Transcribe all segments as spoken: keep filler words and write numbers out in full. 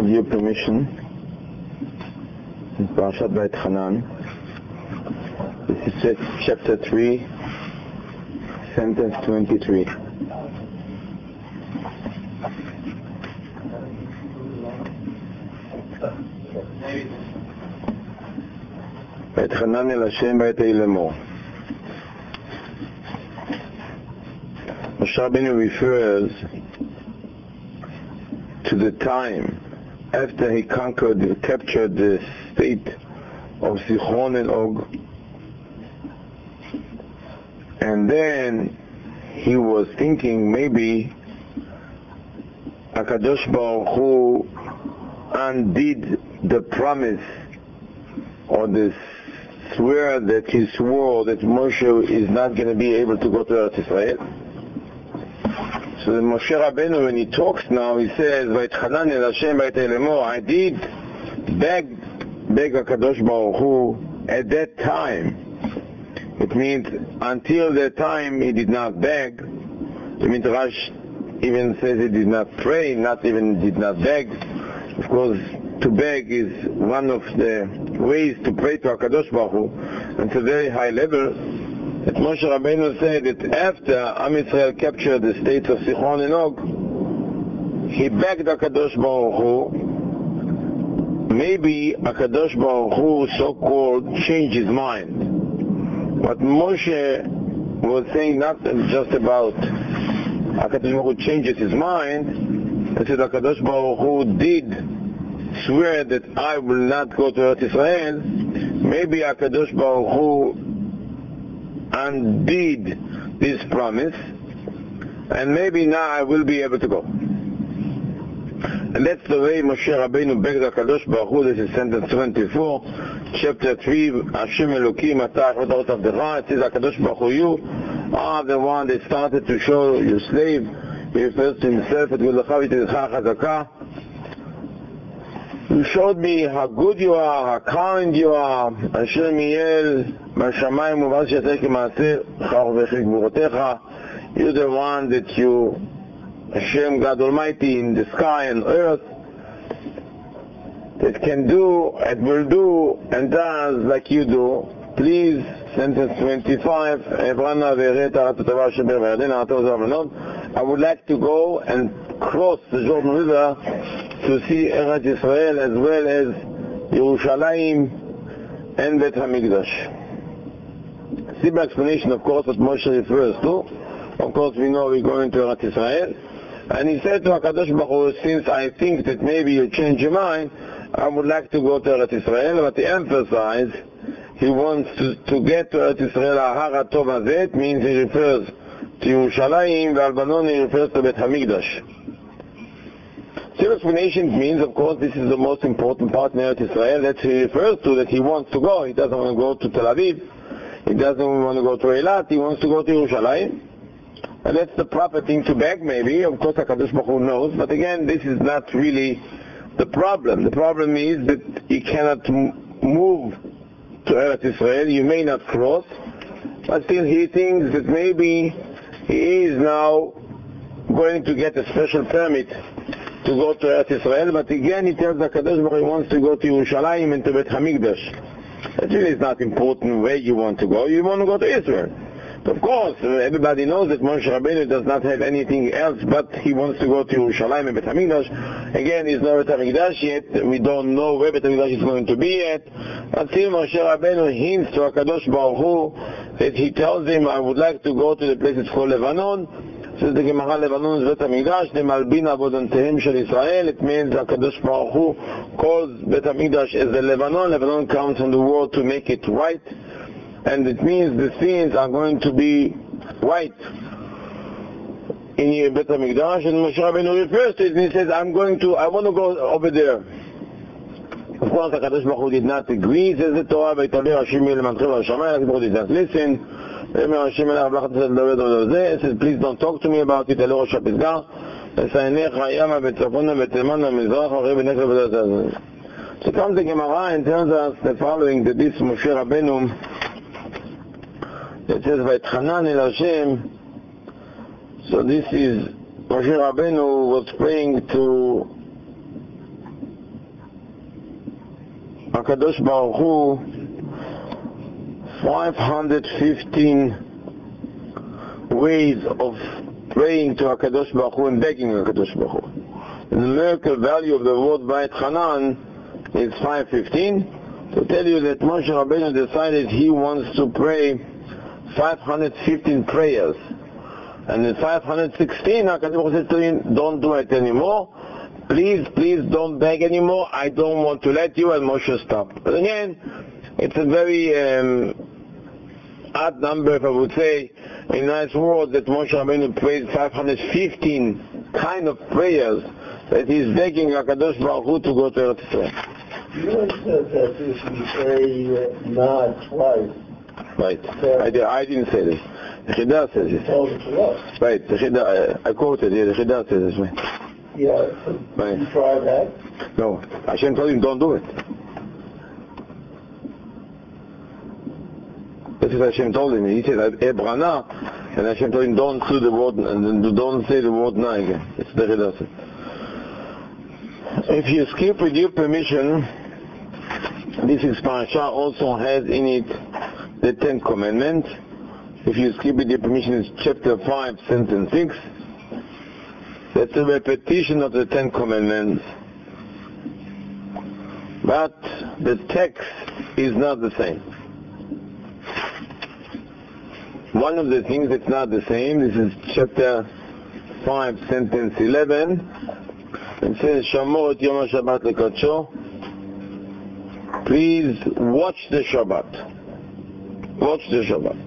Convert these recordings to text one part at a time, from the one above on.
with your permission, in Parashat Vayetchanan. This is chapter three, sentence twenty-three. Vayetchanan el Hashem vayetei lemor. Moshe Rabbeinu refers to the time after he conquered, captured the state of Sichon and Og, and then he was thinking maybe HaKadosh Baruch Hu undid the promise or the swear that he swore that Moshe is not going to be able to go to Eretz Israel. So the Moshe Rabbeinu, when he talks now, he says, Vayetchanan el Hashem vayetei lemor, I did beg, beg HaKadosh Baruch Hu at that time. It means until that time he did not beg. The Midrash even says he did not pray, not even did not beg. Of course, to beg is one of the ways to pray to HaKadosh Baruch Hu, and it's a very high level. That Moshe Rabbeinu said that after Am Yisrael captured the states of Sichon and Og, he begged HaKadosh Baruch Hu, maybe HaKadosh Baruch Hu so-called changed his mind. What Moshe was saying, not just about HaKadosh Baruch Hu changes his mind, he said HaKadosh Baruch Hu did swear that I will not go to Eretz Israel. Maybe HaKadosh Baruch Hu undid this promise, and maybe now I will be able to go. And that's the way Moshe Rabbeinu begged HaKadosh Baruch Hu. This is sentence twenty-four, chapter three, Hashem Elokim Ata Echad Ot Avdecha. It says HaKadosh Baruch Hu, you are the one that started to show your slave. He refers to himself, at Gvulecha V'Tidcha Chazaka. You showed me how good you are, how kind you are. Asher Miel Bashamayim Uvaz Yaseh K'Maaseh Chor V'Chei Gvurotecha. You're the one that you, Hashem God Almighty, in the sky and earth, that can do and will do and does like you do. Please, sentence twenty-five. I would like to go and cross the Jordan River to see Eretz Israel as well as Yerushalayim and Bet HaMikdash. Simple explanation, of course, what Moshe refers to. Of course, we know we're going to Eretz Israel. And he said to HaKadosh Baruch Hu, since I think that maybe you change your mind, I would like to go to Eretz Israel. But he emphasized he wants to, to get to Eretz Israel. Ahar HaTov Hazeh means he refers to Yerushalayim, V'Albanon he refers to Bet HaMikdash. Simple explanation means, of course, this is the most important part in Eretz Israel that he refers to, that he wants to go. He doesn't want to go to Tel Aviv. He doesn't want to go to Eilat. He wants to go to Yerushalayim. And that's the proper thing to beg, maybe. Of course, HaKadosh Baruch Hu knows. But again, this is not really the problem. The problem is that you cannot m- move to Eretz Israel. You may not cross. But still he thinks that maybe he is now going to get a special permit to go to Eretz Israel. But again, he tells HaKadosh Baruch Hu he wants to go to Yerushalayim and to Bet HaMikdash. That really is not important where you want to go. You want to go to Israel. Of course, everybody knows that Moshe Rabbeinu does not have anything else, but he wants to go to Yerushalayim and Bet HaMikdash. Again, he's not Bet HaMikdash yet. We don't know where Bet HaMikdash is going to be yet. Until Moshe Rabbeinu hints to HaKadosh Baruch Hu that he tells him, I would like to go to the place it's called Lebanon. Says the Gemara, Lebanon is Bet HaMikdash, the Malbin Avodantehem Shel Israel. It means HaKadosh Baruch Hu calls Bet HaMikdash as the Lebanon. Lebanon comes from the word to make it white. And it means the scenes are going to be white in your Bet HaMikdash, and Moshe Rabbeinu refers to it, and he says, I'm going to, I want to go over there. Of course, HaKadosh Baruch Hu did not agree, says the Torah, Vayitaber Hashem Le'Manchim V'Shamayim, HaKadosh Baruch Hu did not listen. He says, please don't talk to me about it, Elo Rosh HaPisgah, Esaynecha Yama B'Tzafona B'Temana Mizrach, Orei B'Nekra B'Dazaz. So comes the Gemara and tells us the following, that this Moshe Rabbeinu, it says, Vayetchanan el Hashem. So this is Moshe Rabbeinu was praying to HaKadosh Baruch Hu five hundred fifteen ways of praying to HaKadosh Baruch Hu and begging HaKadosh Baruch Hu. The numerical value of the word Beit Hanan is five fifteen. To tell you that Moshe Rabbeinu decided he wants to pray five hundred fifteen prayers. And in five hundred sixteen, HaKadosh Baruch Hu said to him, don't do it anymore. Please, please don't beg anymore. I don't want to let you. And Moshe stopped. But again, it's a very um, odd number, if I would say, in nice words, that Moshe Rabbeinu prayed five hundred fifteen kind of prayers that he's begging HaKadosh Baruch Hu to go to Eretz Yisrael. You had said that if you say uh, not twice. Right. I, did, I didn't say this. The Chidah says it. Told it to us. Right. The Chidah, I, I quoted it. The Chidah says this. Right. Yeah. Right. You tried that? No. Hashem told him, don't do it. This is Hashem told him. He said, Ebrana, and Hashem told him, don't say the word, don't say the word na again. It's the Chidah says. If you skip with your permission, this is parasha also has in it the Ten Commandments. If you skip with your permission, it's chapter five, sentence six. That's a repetition of the Ten Commandments. But the text is not the same. One of the things that's not the same, this is chapter five, sentence eleven. It says, Shamor et Yom HaShabbat lekadsho. Please watch the Shabbat. Watch the Shabbat.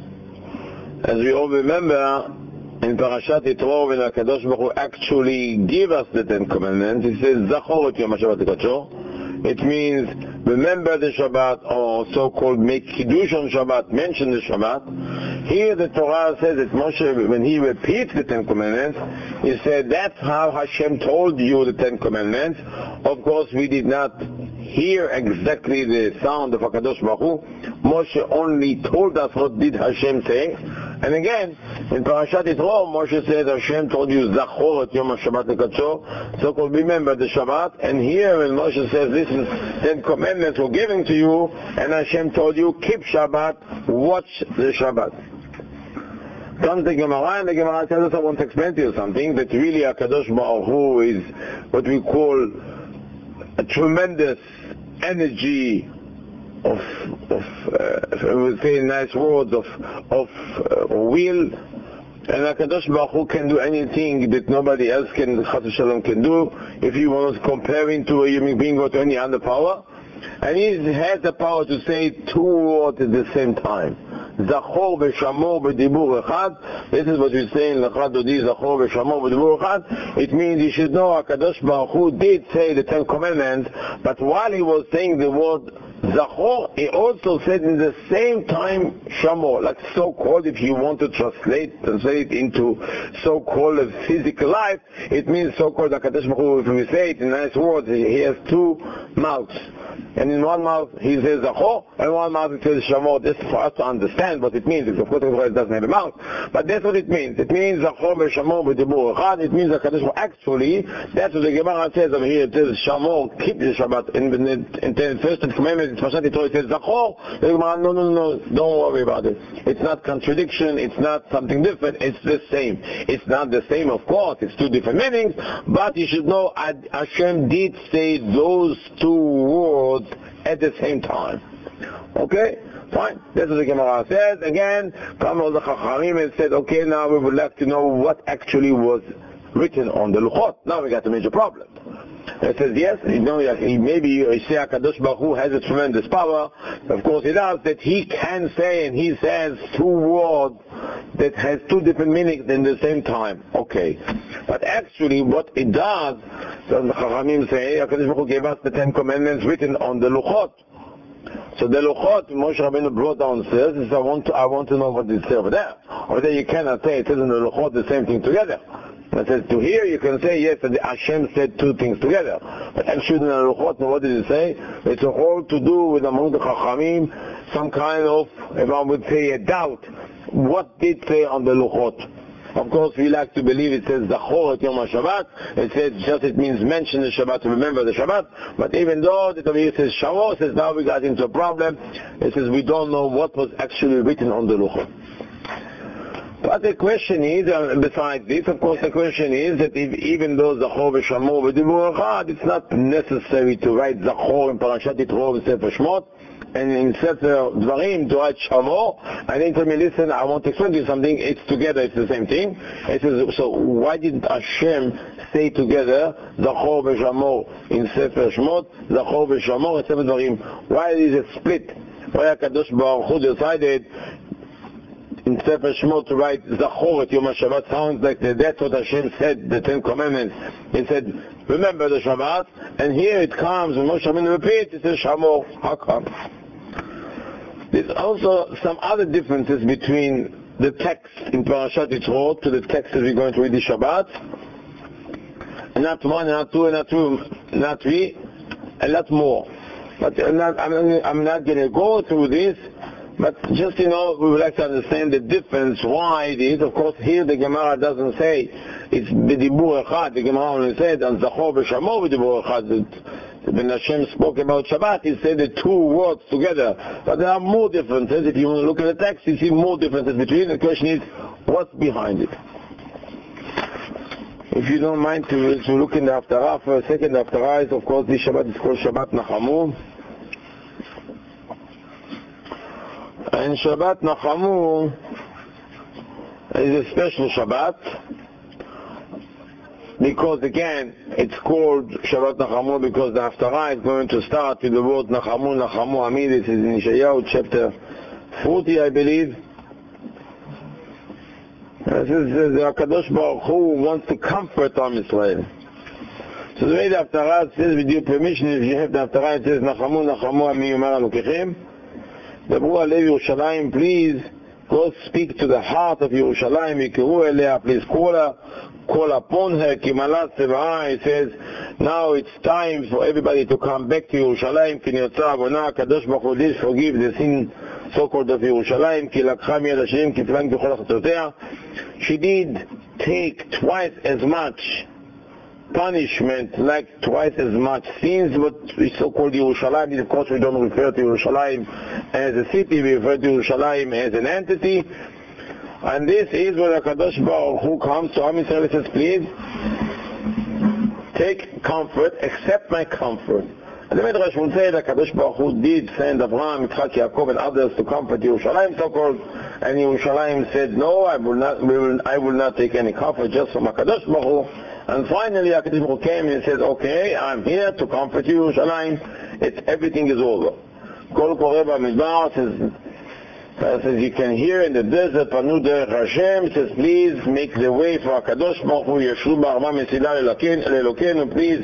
As we all remember, in Parashat Yitro, when HaKadosh Baruch Hu actually gave us the Ten Commandments, he says, Zachor et Yom HaShabbat lekadsho. It means, remember the Shabbat, or so-called make Kiddush on Shabbat, mention the Shabbat. Here the Torah says that Moshe, when he repeats the Ten Commandments, he said, that's how Hashem told you the Ten Commandments. Of course, we did not hear exactly the sound of HaKadosh Baruch Hu. Moshe only told us what did Hashem say. And again, in Parashat Yitro, Moshe says, Hashem told you, Zachor et Yom HaShabbat lekadsho, so-called remember the Shabbat. And here when Moshe says, listen, Ten Commandments were given to you, and Hashem told you, keep Shabbat, watch the Shabbat. Comes the Gemara, and the Gemara tells us, I want to explain to you something, that really HaKadosh Baruch Hu is what we call a tremendous energy of, of uh, I would say in nice words, of, of uh, will, and HaKadosh Baruch Hu can do anything that nobody else can, Chas v'Shalom, can do, if you want to compare him to a human being or to any other power. And he has the power to say two words at the same time. Zachor v'shamor b'dibur echad. This is what we say in Lechad Dodi, Zachor v'shamor b'dibur echad. It means you should know HaKadosh Baruch Hu did say the Ten Commandments, but while he was saying the word Zachor, he also said in the same time Shamor, like so-called, if you want to translate, translate it into so-called a physical life, it means so-called HaKadosh Baruch Hu, if we say it in nice words, he has two mouths. And in one mouth he says Zachor, and in one mouth he says Shamor. This is for us to understand what it means, because of course it doesn't have a mouth. But that's what it means. It means Zachor v'Shamor b'dibur echad. It means HaKadosh Baruch Hu actually, that's what the Gemara says over here. It says Shamor, keep the Shabbat. In, in, in the first commandment, in Parashat Yitro, it says Zachor. The Gemara, no, no, no, don't worry about it. It's not contradiction, it's not something different, it's the same. It's not the same, of course, it's two different meanings, but you should know Hashem did say those two words at the same time. Okay? Fine. That's what the Gemara says. Again, come all the Chachamim and said, okay, now we would like to know what actually was written on the Luchot. Now we got a major problem. It says, yes, you know, maybe you say HaKadosh Baruch Hu has a tremendous power. Of course he does, that he can say, and he says two words that has two different meanings in the same time. Okay. But actually what it does, so the Chachamim say, HaKadosh Baruch Hu gave us the Ten Commandments written on the Luchot. So the Luchot, Moshe Rabbeinu brought downstairs, and so I want to, I want to know what is over there. Over there you cannot say it says in the Luchot the same thing together. I said, to here you can say, yes, that Hashem said two things together. But actually in the Luchot, what did it say? It's all to do with among the Chachamim, some kind of, if I would say, a doubt. What did say on the Luchot? Of course, we like to believe it says Zachor et Yom HaShabbat. It says just it means mention the Shabbat to remember the Shabbat. But even though the Talmud says Shavot, says now we got into a problem. It says we don't know what was actually written on the Luchot. But the question is, uh, besides this, of course, the question is that if, even though Zachor v'Shamor v'Dibur Echad, it's not necessary to write Zachor in Parashat Yitro and Sefer Shmot, and in Sefer Dvarim to write Shamor, and then tell me, listen, I want to explain to you something, it's together, it's the same thing. It says, so why did Hashem say together, Zachor v'Shamor in Sefer Shmot, Zachor v'Shamor in Sefer Dvarim? Why is it split? Why HaKadosh Baruch Hu decided in Sefer Shmot to write Zachor et Yom HaShabbat? Sounds like that's what Hashem said, the Ten Commandments. He said, remember the Shabbat, and here it comes, when Moshe Rabbeinu repeats, it says Shamor. How come? There's also some other differences between the text in Parashat Yitro to the text that we're going to read the Shabbat. Not one, not two, not two, not three, a lot more. But I'm not, I'm, I'm not going to go through this. But just, you know, we would like to understand the difference, why it is. Of course, here the Gemara doesn't say it's B'dibur Echad. The Gemara only said, and Zachor v'Shamor B'dibur Echad. When Hashem spoke about Shabbat, he said the two words together. But there are more differences. If you want to look at the text, you see more differences between. The question is, what's behind it? If you don't mind to, to look in the Haftarah for a second, the Haftarah is, of course, this Shabbat is called Shabbat Nachamu. And Shabbat Nachamu is a special Shabbat because, again, it's called Shabbat Nachamu because the Haftarah is going to start with the word Nachamu, Nachamu Ami. This is in Yeshayahu chapter forty, I believe. This is the HaKadosh Baruch Hu wants to comfort Am Yisrael. So the way the Haftarah says, with your permission, if you have the Haftarah, it says Nachamu, Nachamu Ami Yomer Elokechem. Dabru Alev Yerushalayim, please go speak to the heart of Yerushalayim. Yikeru Elea, please call her, call upon her. Kimalat Seva'a, it says, now it's time for everybody to come back to Yerushalayim. Ki nirtza avona, Kadosh Baruch Hu did forgive the sin so-called of Yerushalayim. Ki lakcha miyad Hashem, ki tzvan b'chol chatzotea. She did take twice as much punishment, like twice as much sins, but we so-called Yerushalayim. Of course, we don't refer to Yerushalayim as a city, we refer to Yerushalayim as an entity. And this is where HaKadosh Baruch Hu comes to Am Yisrael and says, please, take comfort, accept my comfort. And the Midrash will say that HaKadosh Baruch Hu did send Abraham, Yitzchak, Yaakov, and others to comfort Yerushalayim, so-called, and Yerushalayim said, no, I will not, we will, I will not take any comfort just from HaKadosh Baruch Hu. And finally, HaKadosh Baruch Hu came and said, okay, I'm here to comfort you, Yerushalayim. It's, everything is over. Kol Koreh Bamidbar says, uh, says, you can hear in the desert, Panu Derech Hashem, says, please make the way for HaKadosh Baruch Hu, Yeshu Ba'arma Mesila Lelokenu, please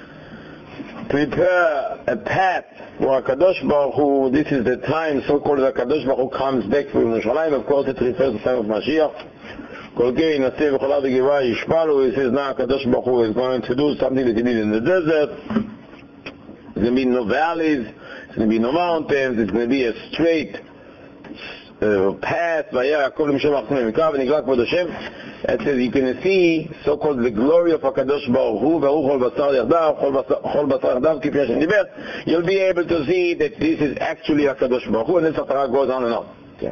prepare a path for HaKadosh Baruch Hu. This is the time, so-called HaKadosh Baruch Hu comes back from Yerushalayim. Of course, it refers to the time of Mashiach. He says now HaKadosh Baruch Hu is going to do something that he did in the desert. There's going to be no valleys, there's going to be no mountains, it's going to be a straight uh, path. It says you can see so-called the glory of HaKadosh Baruch Hu. You'll be able to see that this is actually HaKadosh Baruch Hu, and this Haftarah goes on and on. Yeah.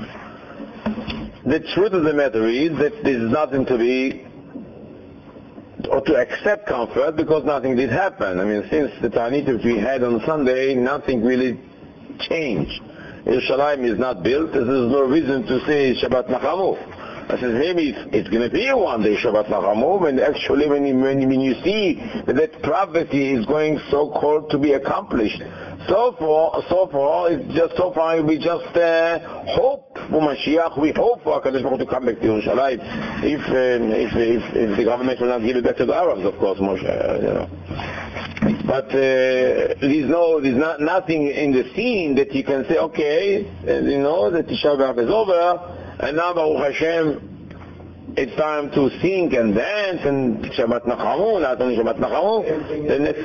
The truth of the matter is that there's nothing to be, or to accept comfort, because nothing did happen. I mean, since the Ta'anit that we had on Sunday, nothing really changed. Yerushalayim is not built, there's no reason to say Shabbat Nachamu. I said, maybe it's, it's going to be one day Shabbat Nachamu, and actually when you, when, when you see that, that prophecy is going so-called to be accomplished. So far, so far, it's just so far we just uh, hope for Mashiach. We hope for HaKadosh Baruch Hu to come back to Yerushalayim. If, um, if, if, if the government will not give it back to the Arabs, of course, Moshe, uh, you know. But uh, there's no, there's not nothing in the scene that you can say, okay, uh, you know, that Tisha B'Av is over, and now Baruch Hashem, it's time to sing and dance and Shabbat Nachamu, not only Shabbat Nachamu. The next,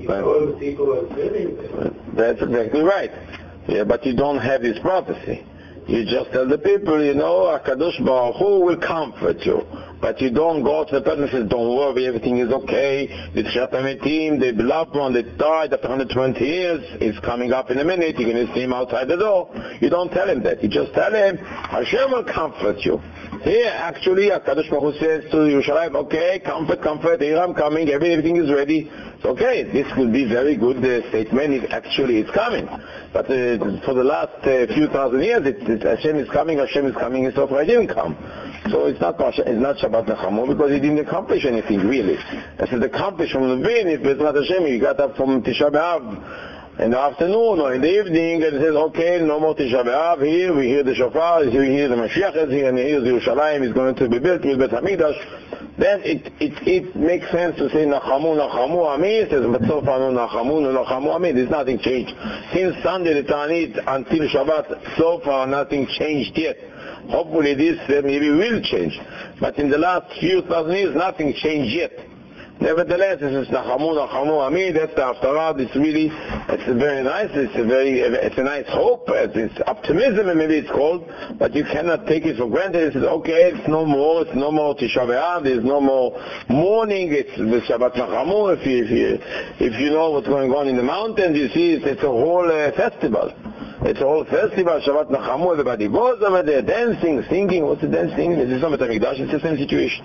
that's exactly right. Yeah, but you don't have this prophecy. You just tell the people, you know, HaKadosh Baruch Hu will comfort you. But you don't go to the person and say, don't worry, everything is okay. The Tchiat HaMetim, the beloved one that died after one hundred twenty years, is coming up in a minute. You're going to see him outside the door. You don't tell him that. You just tell him, Hashem will comfort you. Here, actually, HaKadosh Baruch Hu says to Yerushalayim, okay, comfort, comfort, here I'm coming, everything is ready. So, okay, this could be very good uh, statement if actually it's coming. But uh, for the last uh, few thousand years, it's, it's Hashem is coming, Hashem is coming, and so far I didn't come. So it's not it's not Shabbat Nachamu because he didn't accomplish anything really. This is accomplished from the beginning. If it's not Hashem, you got up from Tisha B'Av in the afternoon or in the evening and it says, okay, no more Tisha B'Av. Here we hear the shofar, here we hear the Mashiach is here, and here Yerushalayim is going to be built with Bet HaMikdash. Then it, it, it makes sense to say Nachamu, Nachamu Ami. It says, but so far no Nachamu, no Nachamu Ami. There's nothing changed. Since Sunday the Ta'anit until Shabbat, so far nothing changed yet. Hopefully this uh, maybe will change. But in the last few thousand years, nothing changed yet. Nevertheless, this is Nachamu, Nachamu Ami. That's the Haftarah. It's really, it's very nice. It's a very, it's a nice hope. It's optimism, maybe it's called. But you cannot take it for granted. It's okay. It's no more. It's no more Tisha B'Av. There's no more mourning. It's the Shabbat Nachamu. If you, if you, if you know what's going on in the mountains, you see it's, it's a whole uh, festival. It's a whole festival, Shabbat Nachamu, everybody goes over there dancing, singing. What's the dancing? It's not Bet HaMikdash, it's the same situation.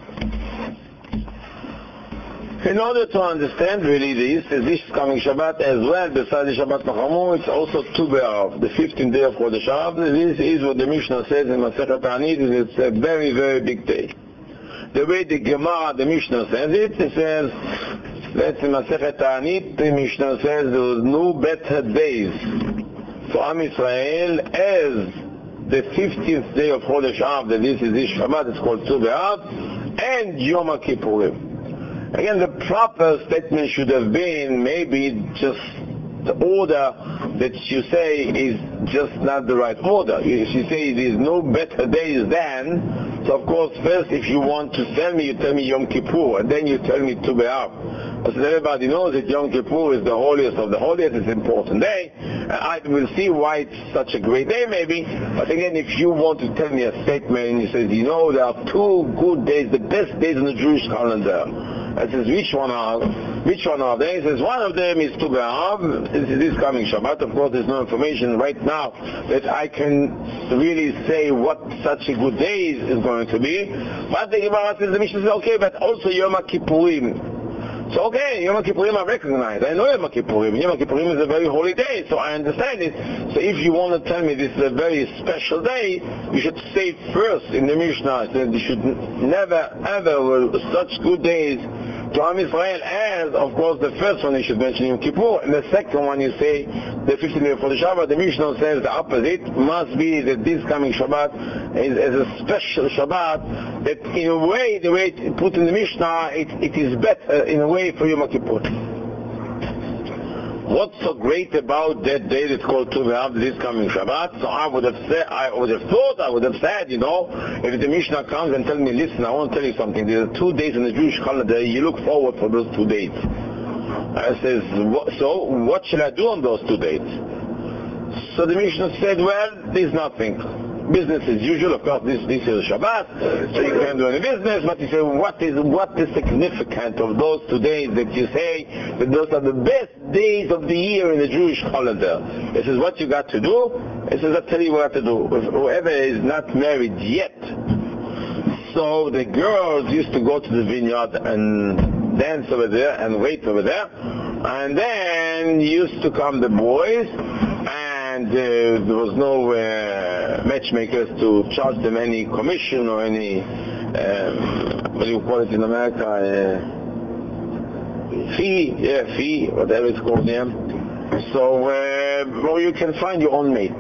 In order to understand really this, this coming Shabbat as well, besides the Shabbat Nachamu, it's also Tu B'Av, the fifteenth day of Chodesh Av. This is what the Mishnah says in Masechet Ta'anit, it's a very, very big day. The way the Gemara, the Mishnah says it, it says, that's in Masechet Ta'anit, the Mishnah says there was no better days for Am Yisrael as the fifteenth day of Chodesh Av, that this is this Shabbat, it's called Tu B'Av, and Yom HaKippurim. Again, the proper statement should have been maybe just the order that you say is just not the right order. If you say there's no better days than, so of course first if you want to tell me, you tell me Yom Kippur, and then you tell me Tu B'Av. Because everybody knows that Yom Kippur is the holiest of the holiest, it's an important day. I will see why it's such a great day maybe, but again, if you want to tell me a statement and you say, you know, there are two good days, the best days in the Jewish calendar. I says, which one are, which one are they? He says, one of them is Tu B'Av, this is this coming Shabbat. Of course, there's no information right now that I can really say what such a good day is going to be. But the Gemara says, the Mishnah says, okay, but also Yom HaKippurim. So okay, Yom Kippurim I recognize. I know Yom Kippurim. Yom Kippurim is a very holy day, so I understand it. So if you want to tell me this is a very special day, you should say first in the Mishnah that you should never ever will such good days to Am Yisrael as, of course, the first one you should mention Yom Kippur, and the second one you say the fifteenth day for the Shabbat. The Mishnah says the opposite. Must be that this coming Shabbat is, is a special Shabbat that in a way, the way it's put in the Mishnah, it, it is better in a way for Yom Kippur. What's so great about that day that's called Tu B'Av, this coming Shabbat? So I would have said, I would have thought, I would have said, you know, if the Mishnah comes and tells me, listen, I want to tell you something. There are two days in the Jewish calendar. You look forward for those two days. I says, so what shall I do on those two days? So the Mishnah said, well, there's nothing. Business as usual, of course, this, this is Shabbat, so you can't do any business, but you say, what is what is significant of those two days that you say that those are the best days of the year in the Jewish calendar? This is what you got to do. This is, I'll tell you what to do. Whoever is not married yet, so the girls used to go to the vineyard and dance over there and wait over there, and then used to come the boys, and uh, there was no uh, matchmakers to charge them any commission or any, um, what do you call it in America, uh, fee, yeah, fee, whatever it's called there. So, uh, or you can find your own mate.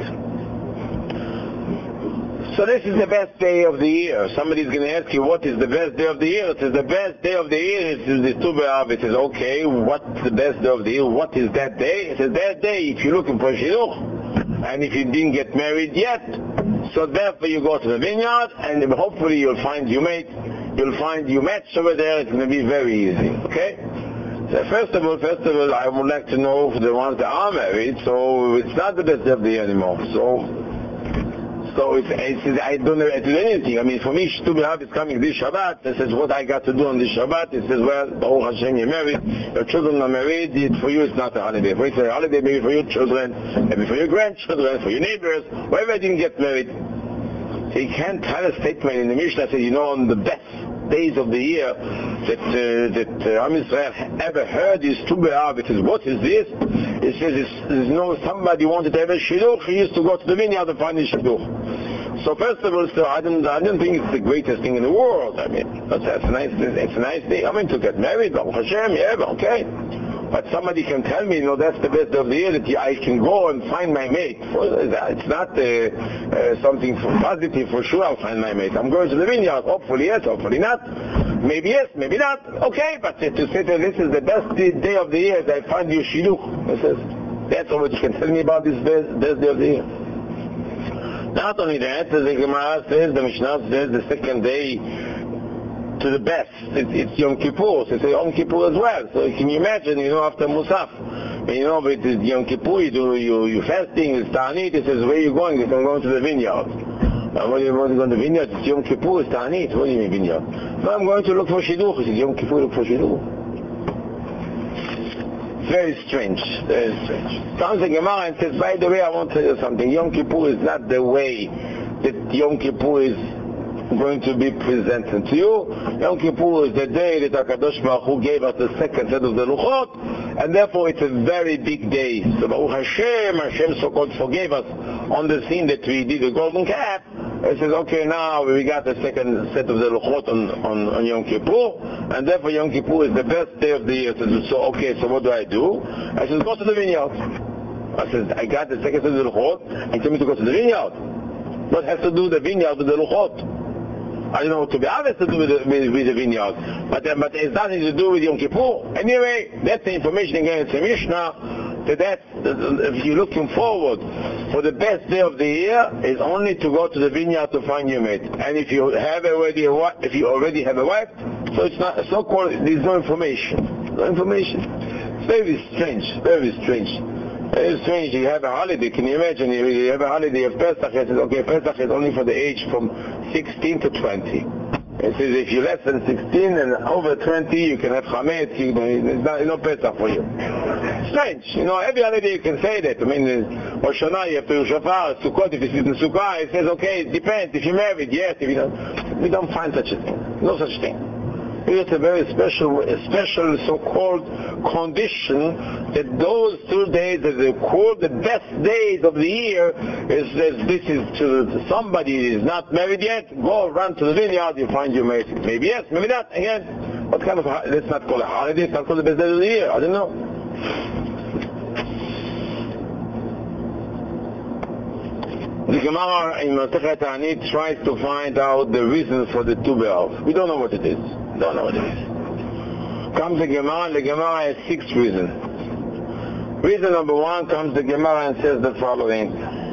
So this is the best day of the year. Somebody's going to ask you, what is the best day of the year? It says the best day of the year is the Tu B'Av. It says, okay, what's the best day of the year? What is that day? It says that day, if you're looking for shidduch, and if you didn't get married yet, so therefore you go to the vineyard, and hopefully you'll find your mate, you'll find your match over there. It's going to be very easy, okay? So first of all, first of all, I would like to know for the ones that are married, so it's not the best day of the year anymore. So So it's, it's, I don't have to do anything. I mean, for me, Tu B'Av is coming this Shabbat. This is what I got to do on this Shabbat. It says, well, Baruch Hashem, you're married. Your children are married. It, for you, it's not a holiday. For you, it's a holiday maybe for your children, maybe for your grandchildren, for your neighbors, whoever didn't get married. So you can't tell a statement in the Mishnah say, you know, on the best days of the year that uh, that uh, Am Yisrael ever heard is Tu B'Av. It says, what is this? It says, it's, it's, no, somebody wanted to have a shidduch. He used to go to the vineyard to find a shidduch. So first of all, so I don't, I don't think it's the greatest thing in the world. I mean, that's, that's a nice, it's a nice thing. I mean, to get married, Baruch Hashem, yeah, okay. But somebody can tell me, you know, that's the best of the year, that I can go and find my mate. It's not uh, uh, something positive. For sure I'll find my mate. I'm going to the vineyard. Hopefully yes, hopefully not. Maybe yes, maybe not. Okay, but to say that this is the best day of the year, that I find you shidduch. This is, that's all what you can tell me about this best, best day of the year. Not only that, the Gemara says, the Mishnah says, the second day to the best, it's, it's Yom Kippur, so it's Yom Kippur as well. So can you imagine, you know, after Musaf, and you know, but it's Yom Kippur, you do, you, you fasting, it's Ta'anit, it says, where are you going? He says, I'm going to the vineyard. Uh, what do you want to go to the vineyard? It's Yom Kippur, it's Ta'anit, what do you mean vineyard? No, I'm going to look for Shidduch. He says, Yom Kippur, look for Shidduch. Very strange, very strange. Comes the Gemara and says, by the way, I want to tell you something. Yom Kippur is not the way that Yom Kippur is going to be presented to you. Yom Kippur is the day that HaKadosh Baruch Hu gave us the second set of the Luchot, and therefore it's a very big day. So Baruch Hashem, Hashem so-called forgave us on the scene that we did the golden calf. It says, okay, now we got the second set of the Luchot on, on, on Yom Kippur, and therefore Yom Kippur is the best day of the year. So, so okay, so what do I do? I said, go to the vineyard. I said, I got the second set of the Luchot, and tell me to go to the vineyard. What has to do with the vineyard with the Luchot? I don't know what to be honest to do with the, with, with the vineyard, but uh, but it's nothing to do with Yom Kippur. Anyway, that's the information again. It's a Mishnah that that's, if you're looking forward for the best day of the year, is only to go to the vineyard to find your mate. And if you have already a wife, if you already have a wife, so it's not so-called. There's no information. No information. It's very strange. Very strange. It's strange, you have a holiday, can you imagine, you have a holiday of Pesach, it says, okay, Pesach is only for the age from sixteen to twenty. It says if you're less than sixteen and over twenty, you can have Chametz, you know, it's not, no Pesach for you. Strange, you know, every holiday you can say that. I mean, Rosh Hashanah, you have to Shofar, Sukkot, if you sit in Sukkah, it says, okay, it depends, if you're married, yes, if you don't, we don't find such a thing, no such thing. It's a very special, special so-called condition that those two days that they call the best days of the year is that this is to somebody who is not married yet, go run to the vineyard, you find your mate. Maybe yes, maybe not. Again, what kind of, let's not call it a holiday, it's not called the best day of the year. I don't know. The Gemara in Masechet Ta'anit tries to find out the reason for the Tu B'Av. We don't know what it is. Don't know what it is. Comes the Gemara, the Gemara has six reasons. Reason number one comes the Gemara and says the following.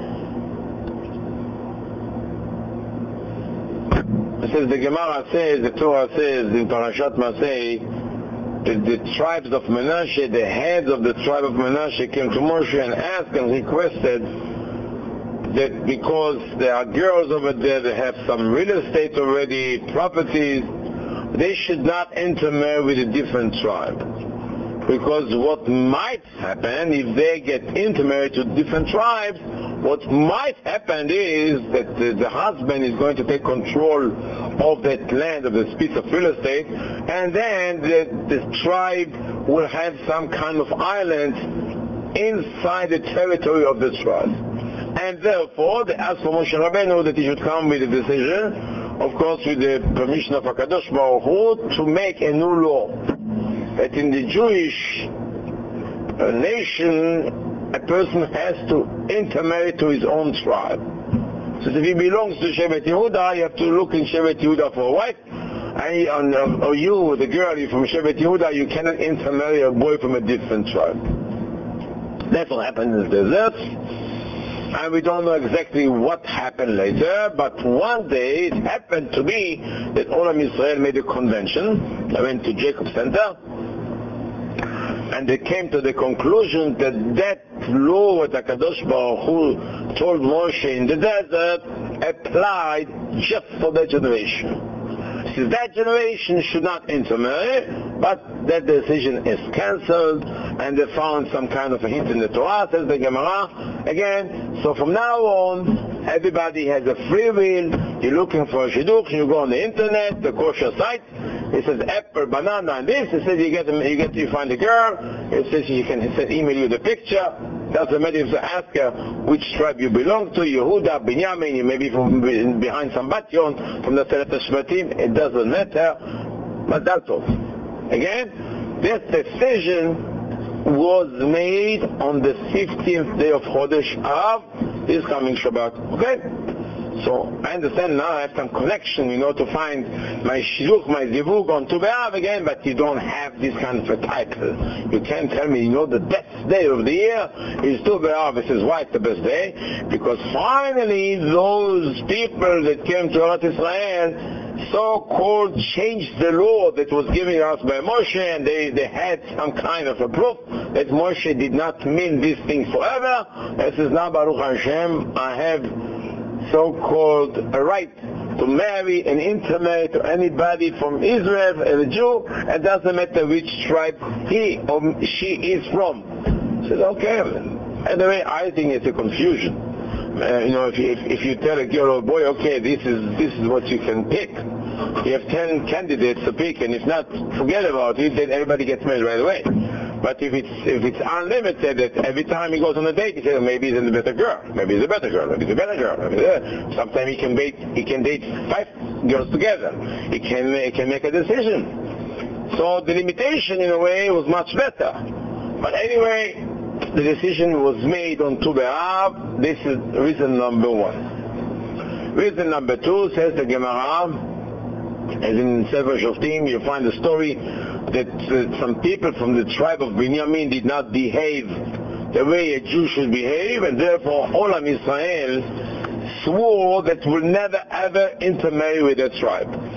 It says the Gemara says, the Torah says in Parashat Masei, that the tribes of Menashe, the heads of the tribe of Menashe came to Moshe and asked and requested that because there are girls over there that have some real estate already, properties, they should not intermarry with a different tribe. Because what might happen if they get intermarried to different tribes, what might happen is that the, the husband is going to take control of that land, of this piece of real estate, and then the, the tribe will have some kind of island inside the territory of the tribe. And therefore, they asked for Moshe Rabbeinu that he should come with a decision, of course with the permission of HaKadosh Baruch Hu, to make a new law. That in the Jewish uh, nation, a person has to intermarry to his own tribe. So if he belongs to Shevet Yehuda, you have to look in Shevet Yehuda for a wife. And, uh, or you, the girl, you're from Shevet Yehuda, you cannot intermarry a boy from a different tribe. That's what happened in the desert. And we don't know exactly what happened later, but one day it happened to be that Olam Yisrael made a convention. I went to Jacob Center, and they came to the conclusion that that law that HaKadosh Baruch Hu told Moshe in the desert applied just for that generation. Since that generation should not intermarry, but that decision is cancelled, and they found some kind of a hint in the Torah, says the Gemara. Again, so from now on, everybody has a free will. You're looking for a shidduch, you go on the internet, the kosher site. It says apple, banana, and this. It says you get, you get, you find a girl. It says you can send, email you the picture. Doesn't matter if you ask her which tribe you belong to, Yehuda, Binyamin, you may be from behind some Batyon, from the Seret Shvatim. It doesn't matter. But that's all. Again, this decision was made on the fifteenth day of Chodesh Av, this coming Shabbat. Okay? So I understand now I have some connection, you know, to find my shidduch, my zivug on Tu B'Av again, but you don't have this kind of a title. You can't tell me, you know, the best day of the year is Tu B'Av. This is why it's the best day, because finally those people that came to Eretz Israel so-called changed the law that was given us by Moshe, and they, they had some kind of a proof that Moshe did not mean this thing forever. This is now Baruch Hashem, I have so-called a right to marry and intermarry to anybody from Israel and a Jew. It doesn't matter which tribe he or she is from. I said, okay. Anyway, I think it's a confusion. Uh, you know, if you, if, if you tell a girl or boy, okay, this is this is what you can pick. You have ten candidates to pick, and if not, forget about it. Then everybody gets married right away. But if it's if it's unlimited, that every time he goes on a date, he says, oh, maybe he's a better girl, maybe he's a better girl, maybe he's a better girl. Maybe uh, sometimes he can date he can date five girls together. He can he can make a decision. So the limitation, in a way, was much better. But anyway, the decision was made on Tu B'Av. This is reason number one. Reason number two, says the Gemara, as in Sefer Shoftim, you find the story that uh, some people from the tribe of Binyamin did not behave the way a Jew should behave, and therefore Olam Israel swore that will never ever intermarry with that tribe.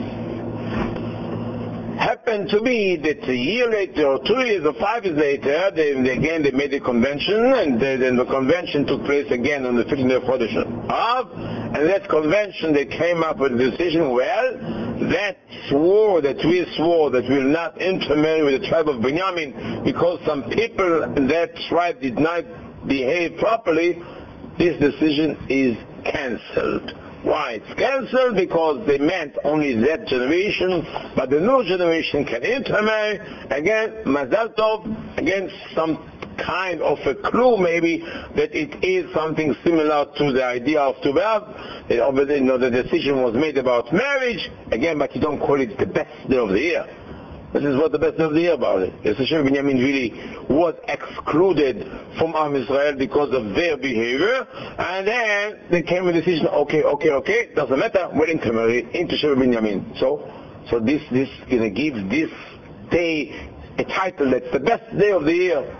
Happened to be that a year later, or two years, or five years later, they, they again they made a convention, and they, then the convention took place again on the fifteenth of Chodesh Av, and that convention they came up with a decision. Well, that swore that we swore that we will not intermarry with the tribe of Binyamin because some people in that tribe did not behave properly. This decision is cancelled. Why it's cancelled? Because they meant only that generation, but the new generation can intermarry. Again, Mazal Tov, again, some kind of a clue maybe that it is something similar to the idea of Tu B'Av. You know, the decision was made about marriage, again, but you don't call it the best day of the year. This is what the best of the year about it. Yisrael Binyamin really was excluded from Am Israel because of their behavior, and then they came with a decision, okay, okay, okay, doesn't matter, we'll intermarry into Sheva Binyamin. So, so this, this is going to give this day a title that's the best day of the year.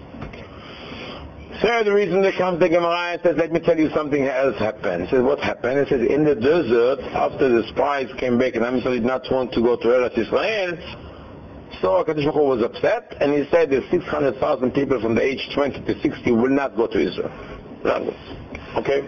Third reason that comes the Gemara and says, let me tell you something else happened. It says, what happened? It says, in the desert, after the spies came back and Am Israel did not want to go to Eretz Israel, so HaKadosh Baruch Hu was upset, and he said that six hundred thousand people from the age twenty to sixty will not go to Israel. Okay?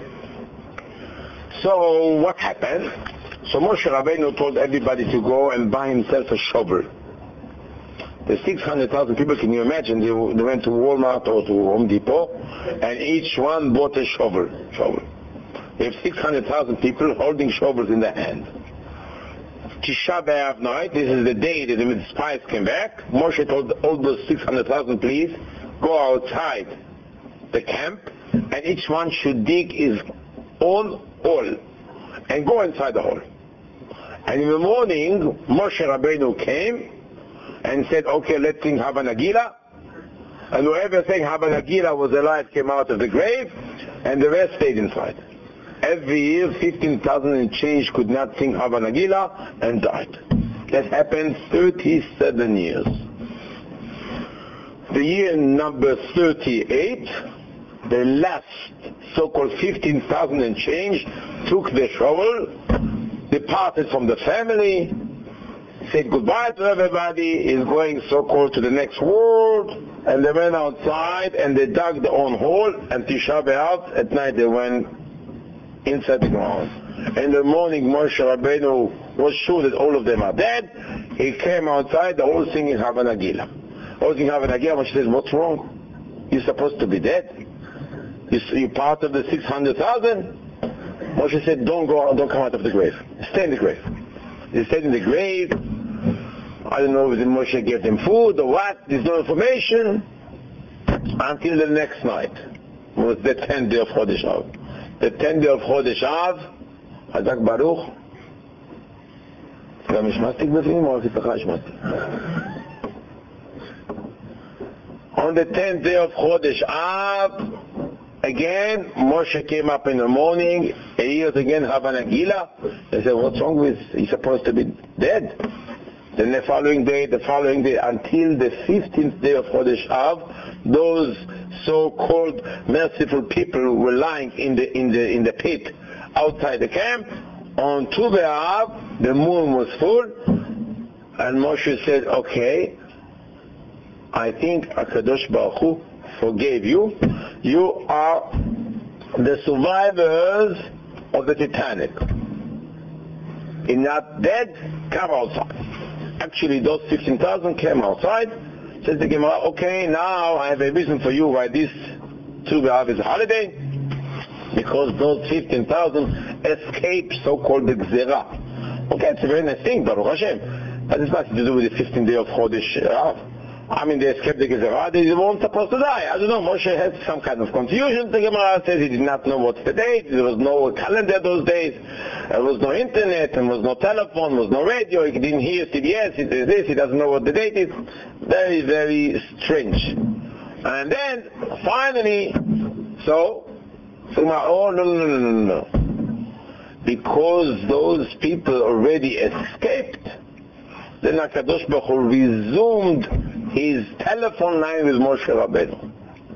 So what happened? So Moshe Rabbeinu told everybody to go and buy himself a shovel. The six hundred thousand people, can you imagine, they, they went to Walmart or to Home Depot, and each one bought a shovel. shovel. They have six hundred thousand people holding shovels in their hand. Tisha B'Av night, this is the day that the spies came back. Moshe told all those six hundred thousand, please go outside the camp, and each one should dig his own hole and go inside the hole. And in the morning, Moshe Rabbeinu came and said, okay, let's sing Haba Nagila. And whoever sang Haba Nagila was alive came out of the grave, and the rest stayed inside. Every year, fifteen thousand and change could not sing Haba Nagila and died. That happened thirty-seven years. The year number thirty-eight, the last so-called fifteen thousand and change took the shovel, departed from the family, said goodbye to everybody, is going so-called to the next world, and they went outside and they dug their own hole, and Tisha B'Av, at night they went inside the ground. In the morning, Moshe Rabbeinu was sure that all of them are dead. He came outside, the whole thing in Hava Nagila. All thing in Hava Nagila, Moshe says, what's wrong? You're supposed to be dead. You're part of the six hundred thousand. Moshe said, don't go out, don't come out of the grave. Stay in the grave. He stayed in the grave. I don't know if Moshe gave them food or what. There's no information. Until the next night. It was the tenth day of Chodesh Av. The tenth day of Chodesh Av, Hazak Baruch. גם יש מסטיק בפנים או רק אצלך יש מסטיק? On the tenth day of Chodesh Av, again, Moshe came up in the morning, he hears again Hava Nagila. They said, what's wrong with, he's supposed to be dead. Then the following day, the following day, until the fifteenth day of Chodesh Av, those so-called merciful people were lying in the in the in the pit outside the camp. On Tu B'Av, the moon was full, and Moshe said, okay, I think HaKadosh Baruch Hu forgave you. You are the survivors of the Titanic. You're not dead, come outside. Actually, those fifteen thousand came outside. Says the Gemara, okay, now I have a reason for you why this Tu B'Av is a holiday. Because those fifteen thousand escaped so-called the Gzera. Okay, it's a very nice thing, Baruch Hashem. But it's nothing to do with the fifteenth day of Chodesh Av. I mean, they escaped the Gezerah, they weren't supposed to die. I don't know, Moshe had some kind of confusion. The Gemara says he did not know what's the date, there was no calendar those days, there was no internet, there was no telephone, there was no radio, he didn't hear C B S, he did this, he doesn't know what the date is. Very, very strange. And then, finally, so, so my, oh, no, no, no, no, no, no. Because those people already escaped, then HaKadosh Baruch Hu resumed his telephone line with Moshe Rabbeinu.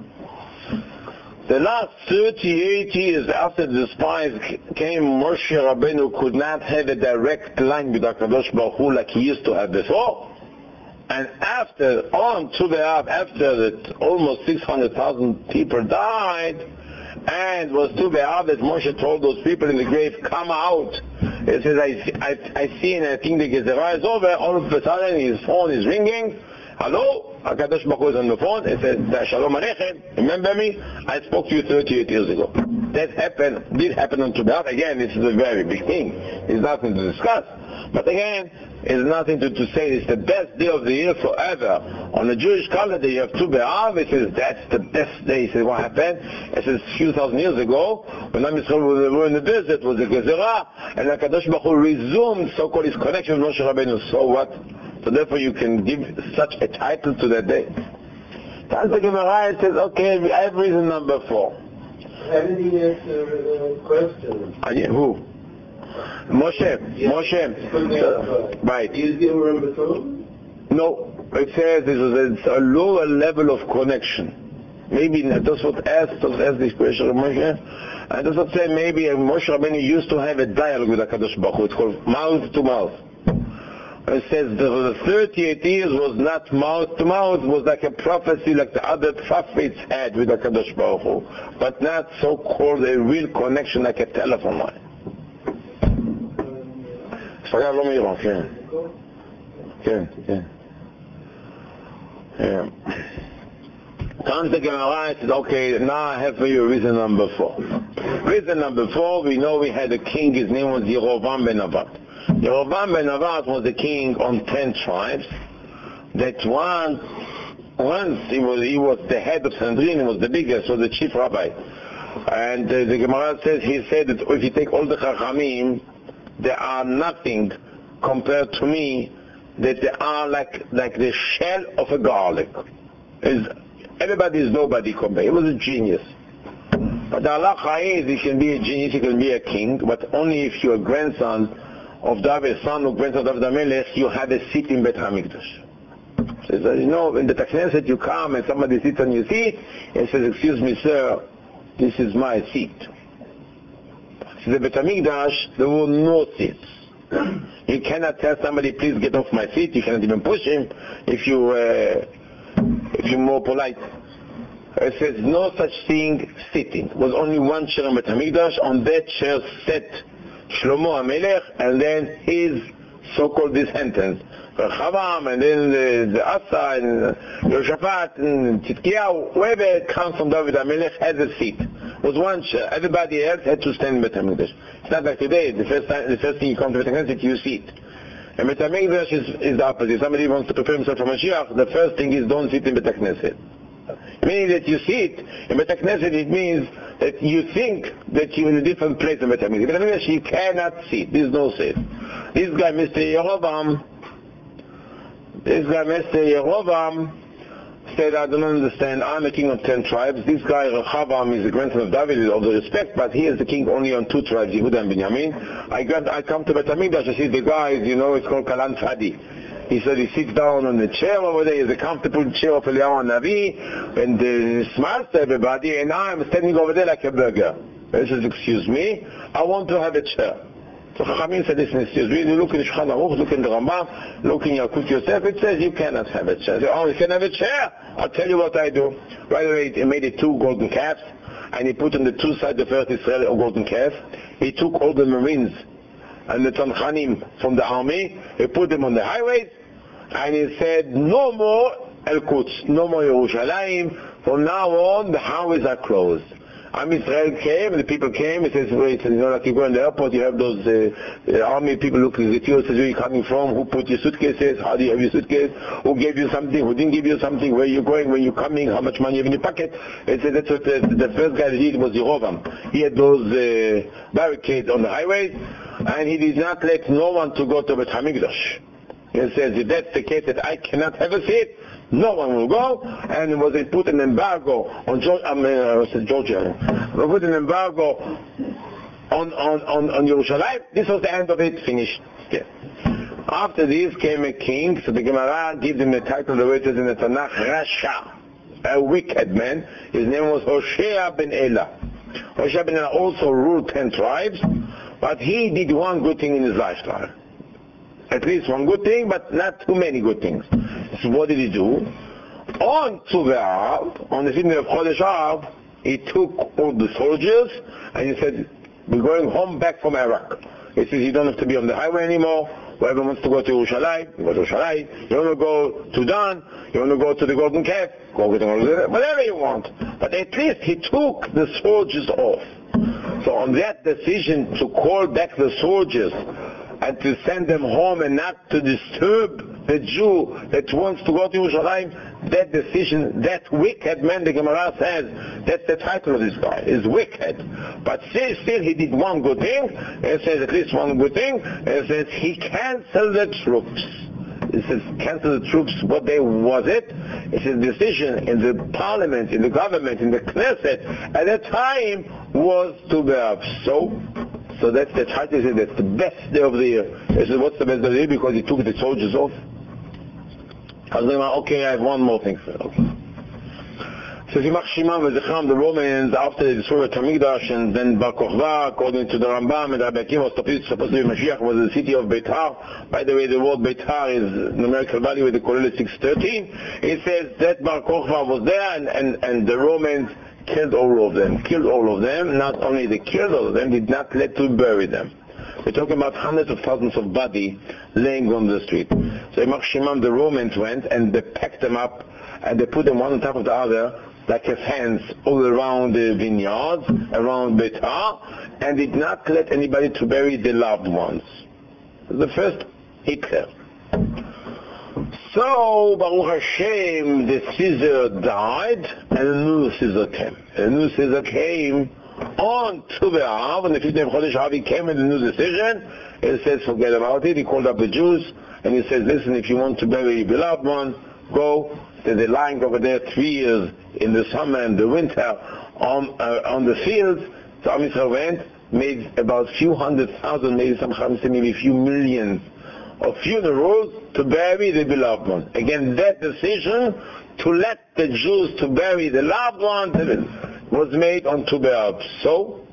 The last thirty-eight years after the spies came, Moshe Rabbeinu could not have a direct line with HaKadosh Baruch Hu like he used to have before. And after, on Tu B'Av, after that almost six hundred thousand people died, and was Tu B'Av that Moshe told those people in the grave, come out. He says, I, I, I see and I think the Gezerah is over. All of a sudden his phone is ringing. Hello? HaKadosh Baruch Hu is on the phone. He says, Shalom Aleichem. Remember me? I spoke to you thirty-eight years ago. That happened, did happen on Tu B'Av. Again, this is a very big thing. It's nothing to discuss. But again, it's nothing to, to say it's the best day of the year forever. On the Jewish calendar, you have Tu B'Av. It says that's the best day. He says, what happened? It says a few thousand years ago, when Am Yisrael were in the desert, was the Gezerah, and HaKadosh Baruch Hu resumed so-called his connection with Moshe Rabbeinu. So what? So therefore you can give such a title to that day. That's the Gemara. It says, okay, I have reason number four. How did he answer uh, questions? Uh, yeah, who? Moshe. Yeah. Moshe. Uh, right. Do you still remember two? No. It says this is a lower level of connection. Maybe that's what asked us asked this question of Moshe. And that's what say maybe Moshe Rabbeinu used to have a dialogue with HaKadosh Baruch Hu. It's called mouth to mouth. It says the thirty-eight years was not mouth to mouth, was like a prophecy like the other prophets had with HaKadosh Baruch Hu, but not so-called a real connection like a telephone line. ספגה לא מהירה, כן. כן, כן. Yeah. Comes the Gemara and says, okay, now I have for you reason number four. Reason number four, we know we had a king, his name was Yerovam ben Nevat. Yerovam ben Nevat was the king on ten tribes. That once, once he was, he was the head of Sanhedrin, he was the biggest, was the chief rabbi. And uh, the Gemara says, he said that if you take all the Chachamim, they are nothing compared to me, that they are like like the shell of a garlic. Is everybody is nobody compared. He was a genius. But the halacha is, he can be a genius, he can be a king, but only if you're a grandson of David, son or grandson of David HaMelech, you have a seat in Beit HaMikdash. So, you know, in the Knesset you come and somebody sits on your seat and says, excuse me sir, this is my seat. In the Beit HaMikdash, there were no seats. You cannot tell somebody, please get off my seat. You cannot even push him if you uh, if you're more polite. It says no such thing sitting. There was only one chair in Beit HaMikdash. On that chair sat Shlomo HaMelech, and then his so-called descendants. Rechavam, and then the, the Asa, and Yehoshaphat, and Tzidkiyahu, whoever comes from David HaMelech has a seat. It was one share. Everybody else had to stand in Beit HaMikdash. It's not like today, the first time, the first thing you come to Beit HaMikdash, you sit. And Beit HaMikdash is, is the opposite. Somebody wants to prepare himself for Mashiach, the first thing is don't sit in Beit HaKnesset. Meaning that you sit in Beit HaKnesset, it means that you think that you're in a different place in Beit HaMikdash. Beit HaMikdash, you cannot sit. There's no sit. This guy, Mister Yerovam, this guy, Mister Yerovam, said, I don't understand, I'm a king of ten tribes. This guy, Rechavam, is the grandson of David, with all the respect, but he is the king only on two tribes, Yehuda and Benjamin. I got, I come to Beit HaMikdash, I see the guys, you know, it's called Kalan Fadi. He said he sits down on the chair over there, it's a comfortable chair of Eliyahu Navi, and uh, smiles to everybody, and I'm standing over there like a burger. He says, excuse me, I want to have a chair. So Chachamim said, listen, excuse me, you look in Shulchan Aruch, look in the Rambam, look in Yalkut Yosef, it says you cannot have a chair. I said, oh, you can have a chair? I'll tell you what I do. Right away, he made it two golden calves, and he put on the two sides of Eretz Israel a golden calf. He took all the Marines and the Tzanchanim from the army, he put them on the highways, and he said, no more El-Quds, no more Yerushalayim, from now on the highways are closed. Am Israel came, and the people came, he says, wait, you know, like you go in the airport, you have those uh, uh, army people looking at you, says, where are you coming from, who put your suitcases, how do you have your suitcase, who gave you something, who didn't give you something, where are you going, where are you coming, how much money you have in your pocket. He said, that's what the, the first guy that did was Yerovam. He had those uh, barricades on the highways, and he did not let no one to go to Beit HaMikdash. He says, if that's the case that I cannot have a seat, no one will go, and it was they put an embargo on Georgia, um, uh, Georgia. They put an embargo on, on, on, on Yerushalayim. This was the end of it, finished. Yeah. After this came a king, so the Gemara gives him the title, the way it says in the Tanakh, Rasha, a wicked man. His name was Hoshea ben Elah. Hoshea ben Elah also ruled ten tribes, but he did one good thing in his lifetime. At least one good thing, but not too many good things. So what did he do? On Tu B'Av, on the evening of Chodesh Av, he took all the soldiers and he said, we're going home back from Iraq. He says, you don't have to be on the highway anymore. Whoever wants to go to Yerushalayim, go to Yerushalayim. You want to go to Dan, you want to go to the Golden Calf, go to the Golden Calf, whatever you want. But at least he took the soldiers off. So on that decision to call back the soldiers and to send them home and not to disturb the Jew that wants to go to Yerushalayim, that decision, that wicked man, the Gemara says, that's the title of this guy, is wicked. But still, still he did one good thing, it says at least one good thing, it says he canceled the troops. It says cancel the troops, what day was it? It's a decision in the parliament, in the government, in the Knesset, at that time was Tu B'Av. So, So that's the title, that's the best day of the year. He said, what's the best day of the year? Because he took the soldiers off. I was like, okay, I have one more thing. Okay. So Yimach Shimon v'Zechram, the Romans, after they destroyed Beit HaMikdash, and then Bar Kokhba, according to the Rambam, and Rabbi Akiva was supposed to be Mashiach, was the city of Beitar. By the way, the word Beitar is numerical value with the Kohelet six thirteen. It says that Bar Kokhba was there, and, and, and the Romans killed all of them, killed all of them. Not only they killed all of them, did not let to bury them. We're talking about hundreds of thousands of bodies laying on the street. So Yimach Shimon, the Romans went and they packed them up and they put them one on top of the other like a fence all around the vineyards, around Beitar, and did not let anybody to bury the loved ones. The first Hitler. So, Baruch Hashem, the Caesar died, and a new Caesar came. A new Caesar came on Tu B'Av, on the fifteenth of Chodesh Av, he came with a new decision. He says, forget about it. He called up the Jews, and he says, listen, if you want to bury your beloved one, go. So they're lying over there three years in the summer and the winter on, uh, on the fields. So Am Yisrael went, made about few hundred thousand, maybe some maybe a few millions of funerals to bury the beloved one. Again, that decision to let the Jews to bury the loved ones was made on Tu B'Av. So,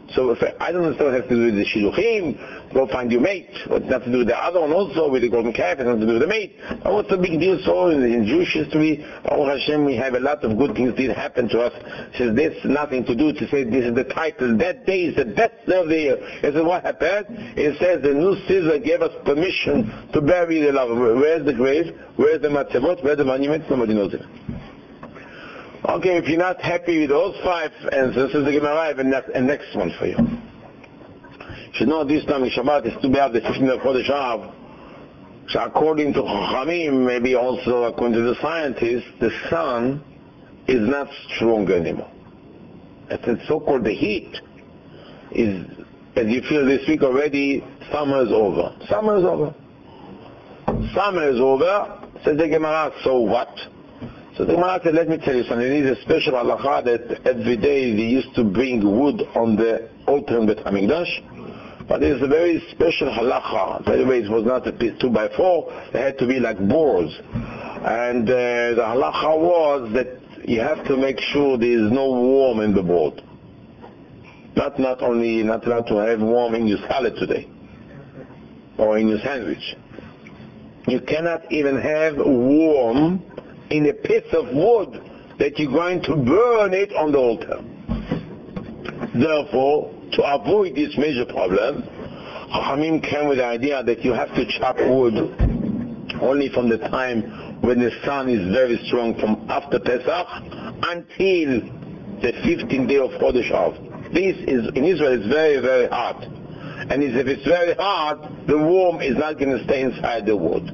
So if I don't understand what it has to do with the Shidduchim, go find your mate. What it has to do with the other one also, with the golden calf, it has to do with the mate. And what's the big deal? So in, in Jewish history, Baruch Hashem, we have a lot of good things did happen to us. Says this nothing to do to say this is the title. That day is the best day of the year. It says what happened? It says the new Caesar gave us permission to bury the love. Where's the grave? Where's the matzevot? Where's the monument? Nobody knows it. Okay, if you're not happy with those five, and this is the Gemara, I have a next, a next one for you. You should know this time in Shabbat is to be out the fifteenth of Chodesh Av. So according to Chachamim, maybe also according to the scientists, the sun is not strong anymore. It's so-called the heat is, as you feel this week already, summer is over. Summer is over. Summer is over, says the Gemara, so what? So the Gemara said, let me tell you something. There is a special halacha that every day they used to bring wood on the altar in Bet HaMikdash. But there's a very special halacha. By the way, it was not a two by four. They had to be like boards. And uh, the halacha was that you have to make sure there is no worm in the board. Not not only not allowed to have worm in your salad today or in your sandwich. You cannot even have worm in a piece of wood that you're going to burn it on the altar. Therefore, to avoid this major problem, Chachamim came with the idea that you have to chop wood only from the time when the sun is very strong, from after Pesach until the fifteenth day of Chodesh Av. This is, in Israel, it's very, very hard. And if it's very hard, the worm is not going to stay inside the wood.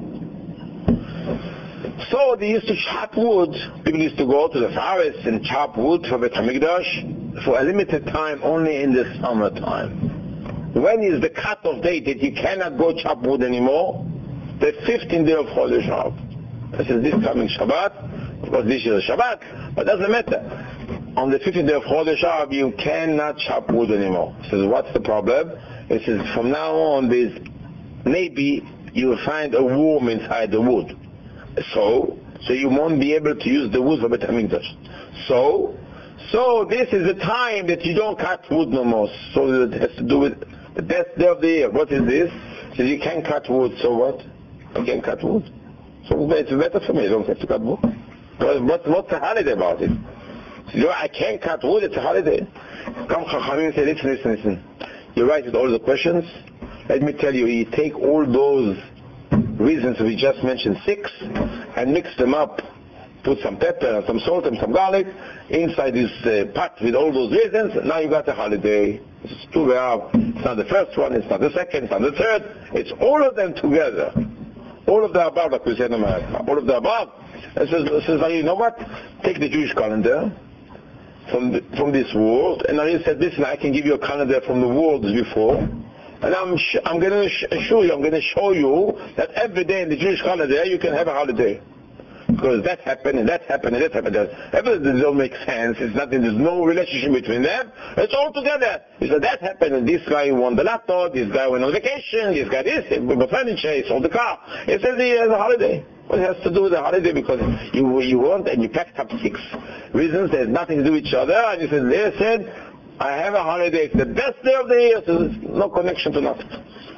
So they used to chop wood. People used to go to the forest and chop wood for Bet HaMikdash for a limited time, only in the summertime. When is the cut-off date that you cannot go chop wood anymore? The fifteenth day of Chodesh Av. This is this coming Shabbat. Of course, this is a Shabbat, but it doesn't matter. On the fifteenth day of Chodesh Av, you cannot chop wood anymore. He says, what's the problem? He says, from now on, there's maybe you will find a worm inside the wood. So, so you won't be able to use the wood for Bet HaMikdash. So, so this is the time that you don't cut wood no more. So it has to do with the best day of the year. What is this? So you can't cut wood. So what? You can't cut wood. So it's better for me. You don't have to cut wood. What, what's the holiday about it? So, you know, I can't cut wood. It's a holiday. Come Chachamim say, listen, listen, listen. You write with all the questions. Let me tell you, you take all those reasons we just mentioned, six, and mix them up. Put some pepper and some salt and some garlic inside this uh, pot with all those reasons. Now you got a holiday. It's two b'av. It's not the first one, it's not the second, it's not the third. It's all of them together. All of the above, like we said in America. All of the above. It says, it says, you know what? Take the Jewish calendar from the, from this world, and I said, listen, I can give you a calendar from the worlds before. And I'm sh- I'm going to sh- show you, I'm going to show you that every day in the Jewish calendar you can have a holiday. Because that happened, and that happened, and that happened. Everything don't make sense. It's nothing, there's no relationship between them. It's all together. He said, that happened, and this guy won the laptop, this guy went on vacation, this guy this, he bought furniture, he sold the car. It says he has a holiday. What it has to do with the holiday? Because you you want, and you packed up six reasons that has nothing to do with each other, and he said, listen, I have a holiday, it's the best day of the year, so there's no connection to nothing.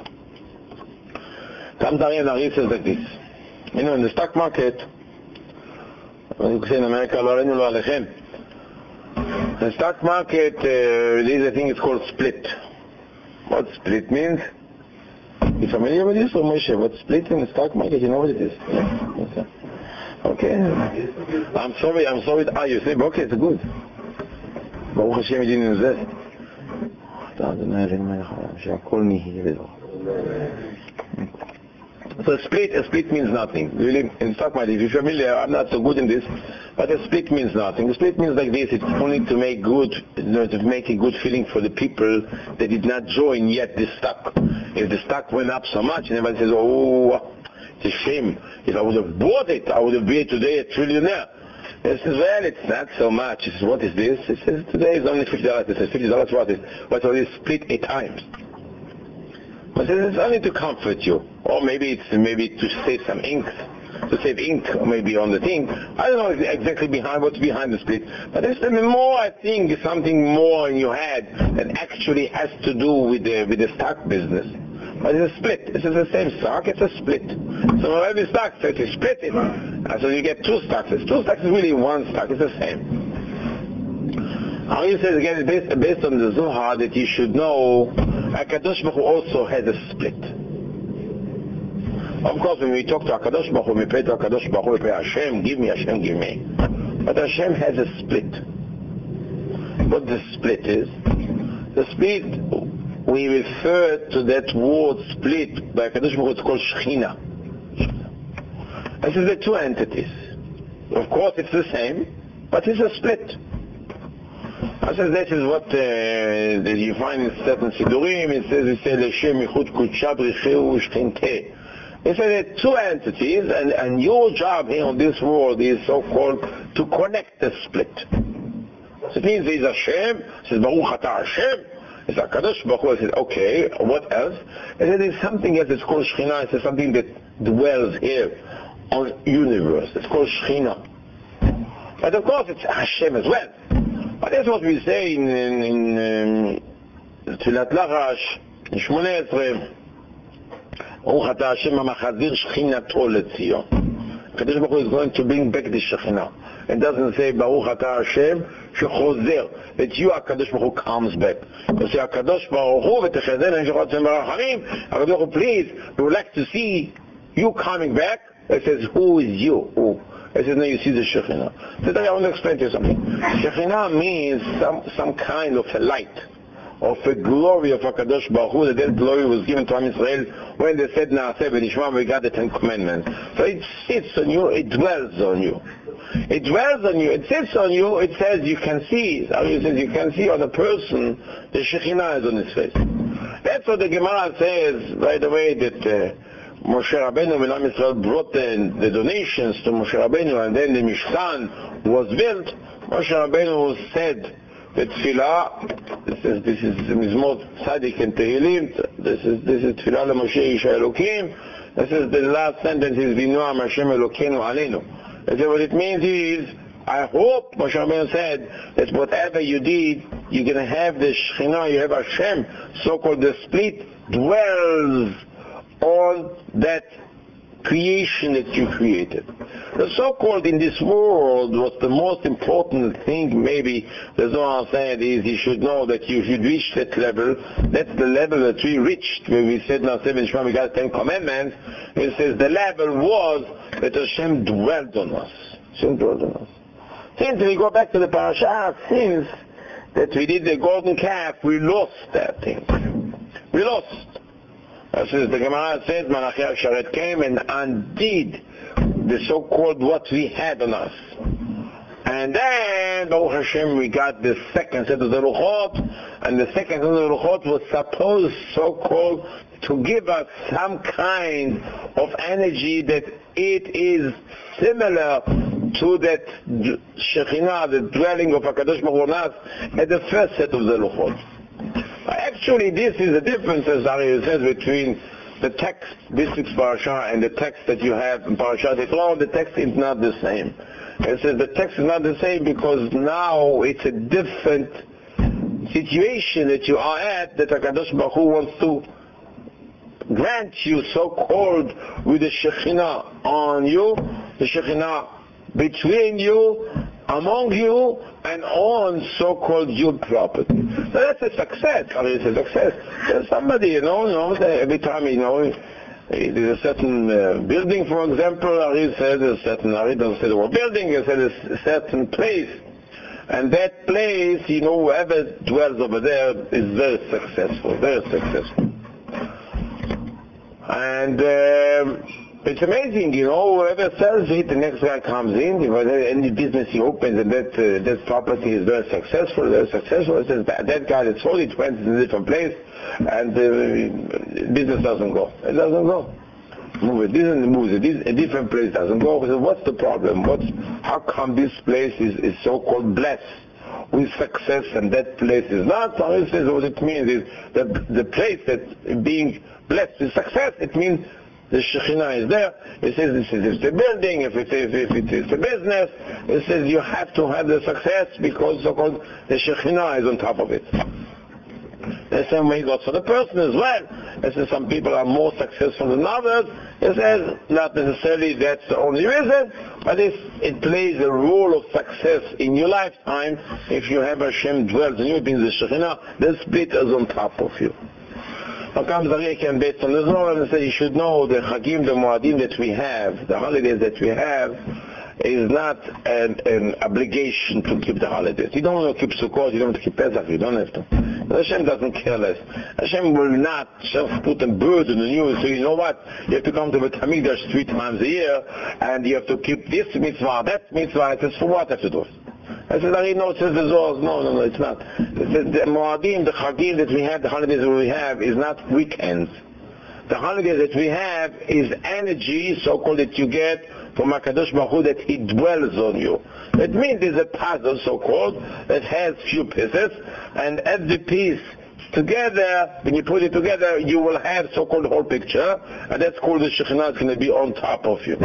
Comes Ari and Ari says like this. You know, in the stock market, you say in America, in the stock market, uh, there is a thing it's called split. What split means? You familiar with this or Moshe? What split in the stock market? You know what it is? Yeah? Okay. Okay. I'm sorry, I'm sorry. Ah, you say, okay, it's good. ברוך השם ידינו זה. שהכל נהיה בדברו. So a split, a split means nothing. Really, in stock market, if you're familiar, I'm not so good in this, but a split means nothing. A split means like this, it's only to make good, you know, to make a good feeling for the people that did not join yet this stock. If the stock went up so much, and everybody says, oh, it's a shame. If I would have bought it, I would have been today a trillionaire. It says, well, it's not so much. He says, what is this? It says, today is only fifty dollars. It says, fifty dollars what is? But already split eight times. But it says, it's only to comfort you. Or maybe it's maybe to save some ink. to save ink maybe on the thing. I don't know exactly behind what's behind the split, but there's more, I think, something more in your head that actually has to do with the with the stock business. But it's a split. This is the same stock. It's a split. So every stock says you split it, and so you get two stocks. It's two stocks is really one stock. It's the same. He says again, based, based on the Zohar, that you should know, HaKadosh Baruch Hu also has a split. Of course, when we talk to HaKadosh Baruch Hu, we pray to HaKadosh Baruch Hu, we pray, Hashem, give me, Hashem, give me. But Hashem has a split. What the split is? The split, we refer to that word split by HaKadosh Baruch Hu, it's called Shechina. This is the two entities. Of course, it's the same, but it's a split. I said this is what uh, that you find in certain Sidurim. It says, it says, Leshem Yichud Kudsha B'Recheu Shchinte. It says there are two entities, and, and your job here on this world is so-called to connect the split. So it means there's Hashem, it says, Baruch Atah Hashem, it's HaKadosh Baruch Hu. I said, okay, what else? It says there's something else, it's called Shechina, it's something that dwells here on universe. It's called Shechina. But of course it's Hashem as well. But that's what we say in in Tfilat Lachash, in Shmoneh Esrei. Baruch Atah Hashem HaMachazir Shechinato LeTzion. Kadosh Baruch Hu is going to bring back the Shechina. It doesn't say Baruch Atah Hashem Shechozer, that you HaKadosh Baruch Hu comes back. You say HaKadosh Baruch Hu v'techazen v'shechot Shem barachamim. HaKadosh Baruch Hu, please, we would like to see you coming back. It says, who is you? Who? I said, no, you see the Shekhinah. Today I want to explain to you something. Shekhinah means some, some kind of a light, of a glory of HaKadosh Baruch Hu. That glory was given to Am Yisrael when they said, Na'aseh v'nishma, we got the Ten Commandments. So it sits on you, it dwells on you. It dwells on you, it sits on you, it says you can see. It says you can see on the person, the Shekhinah is on his face. That's what the Gemara says, by the way, that uh, Moshe Rabbeinu and Am Yisrael brought the, the donations to Moshe Rabbeinu, and then the Mishkan was built. Moshe Rabbeinu said the Tfilah, this is this is Mizmot Tzadik and Tehillim, this is this is Tfilah LeMoshe Isha Elokim, this is the last sentence is V'noam Hashem Elokeinu Aleinu. And so what it means is, I hope, Moshe Rabbeinu said, that whatever you did, you're going to have the Shekhinah, you have Hashem, so-called the split, dwells on that creation that you created. The so-called in this world, what the most important thing maybe the Zohar said is you should know that you should reach that level. That's the level that we reached when we said now seven Shema, we got Ten Commandments. It says the level was that Hashem dwelled on us. Hashem dwelled on us. Since we go back to the parasha, since that we did the golden calf, we lost that thing. We lost. As the Gemara says, Malachi HaSharet came and undid the so-called what we had on us. And then, Baruch Hashem, we got the second set of the Luchot, and the second set of the Luchot was supposed, so-called, to give us some kind of energy that it is similar to that Shekhinah, the dwelling of HaKadosh Baruch Hu on us, at the first set of the Luchot. Actually, this is the difference, as Ari says, between the text, this week's parasha, and the text that you have in Parashat Yitro. The text is not the same. It says the text is not the same because now it's a different situation that you are at, that HaKadosh Baruch Hu wants to grant you, so-called, with the Shekhinah on you, the Shekhinah between you, among you, and on so-called your property. So that's a success. I mean, it's a success. There's somebody, you know, you know, every time, you know, there's a certain uh, building, for example, Ari said a certain, Ari doesn't say the word building, he said a certain place. And that place, you know, whoever dwells over there is very successful, very successful. And um, it's amazing, you know, whoever sells it, the next guy comes in, if any business he opens and that uh, that property is very successful, very successful, it says that, that guy that sold it went to a different place and uh, business doesn't go. It doesn't go. Move it, this moves it, a different place doesn't go. So what's the problem? What's, how come this place is, is so-called blessed with success and that place is not? So it says what it means is that the place that being blessed with success, it means the Shekhinah is there. It says this is it's a building, if it's, if it's a business, it says you have to have the success because so-called the Shekhinah is on top of it. The same way it goes for the person as well. It says some people are more successful than others. It says not necessarily that's the only reason, but it, it plays a role of success in your lifetime. If you have Hashem dwells in you, it means the Shekhinah, the split is on top of you. Now comes the Reikhem based on the Zohar and says you should know the Chagim, the Moadim that we have, the holidays that we have, is not an, an obligation to keep the holidays. You don't want to keep Sukkot, you don't want to keep Pesach, you don't have to. Hashem doesn't care less. Hashem will not just put a burden on you, so you know what? You have to come to the Hamikdash three times a year, and you have to keep this mitzvah, that mitzvah. It says, for what I have to do it? I said, I know, it says the Zohar. No, no, no, it's not. It says the Moadim, the Chagim that we have, the holidays that we have, is not weekends. The holiday that we have is energy, so-called, that you get from HaKadosh Baruch Hu, that He dwells on you. That means there's a puzzle, so-called, that has few pieces, and every piece together, when you put it together, you will have so-called whole picture, and that's called the Shekhinah. It's going to be on top of you.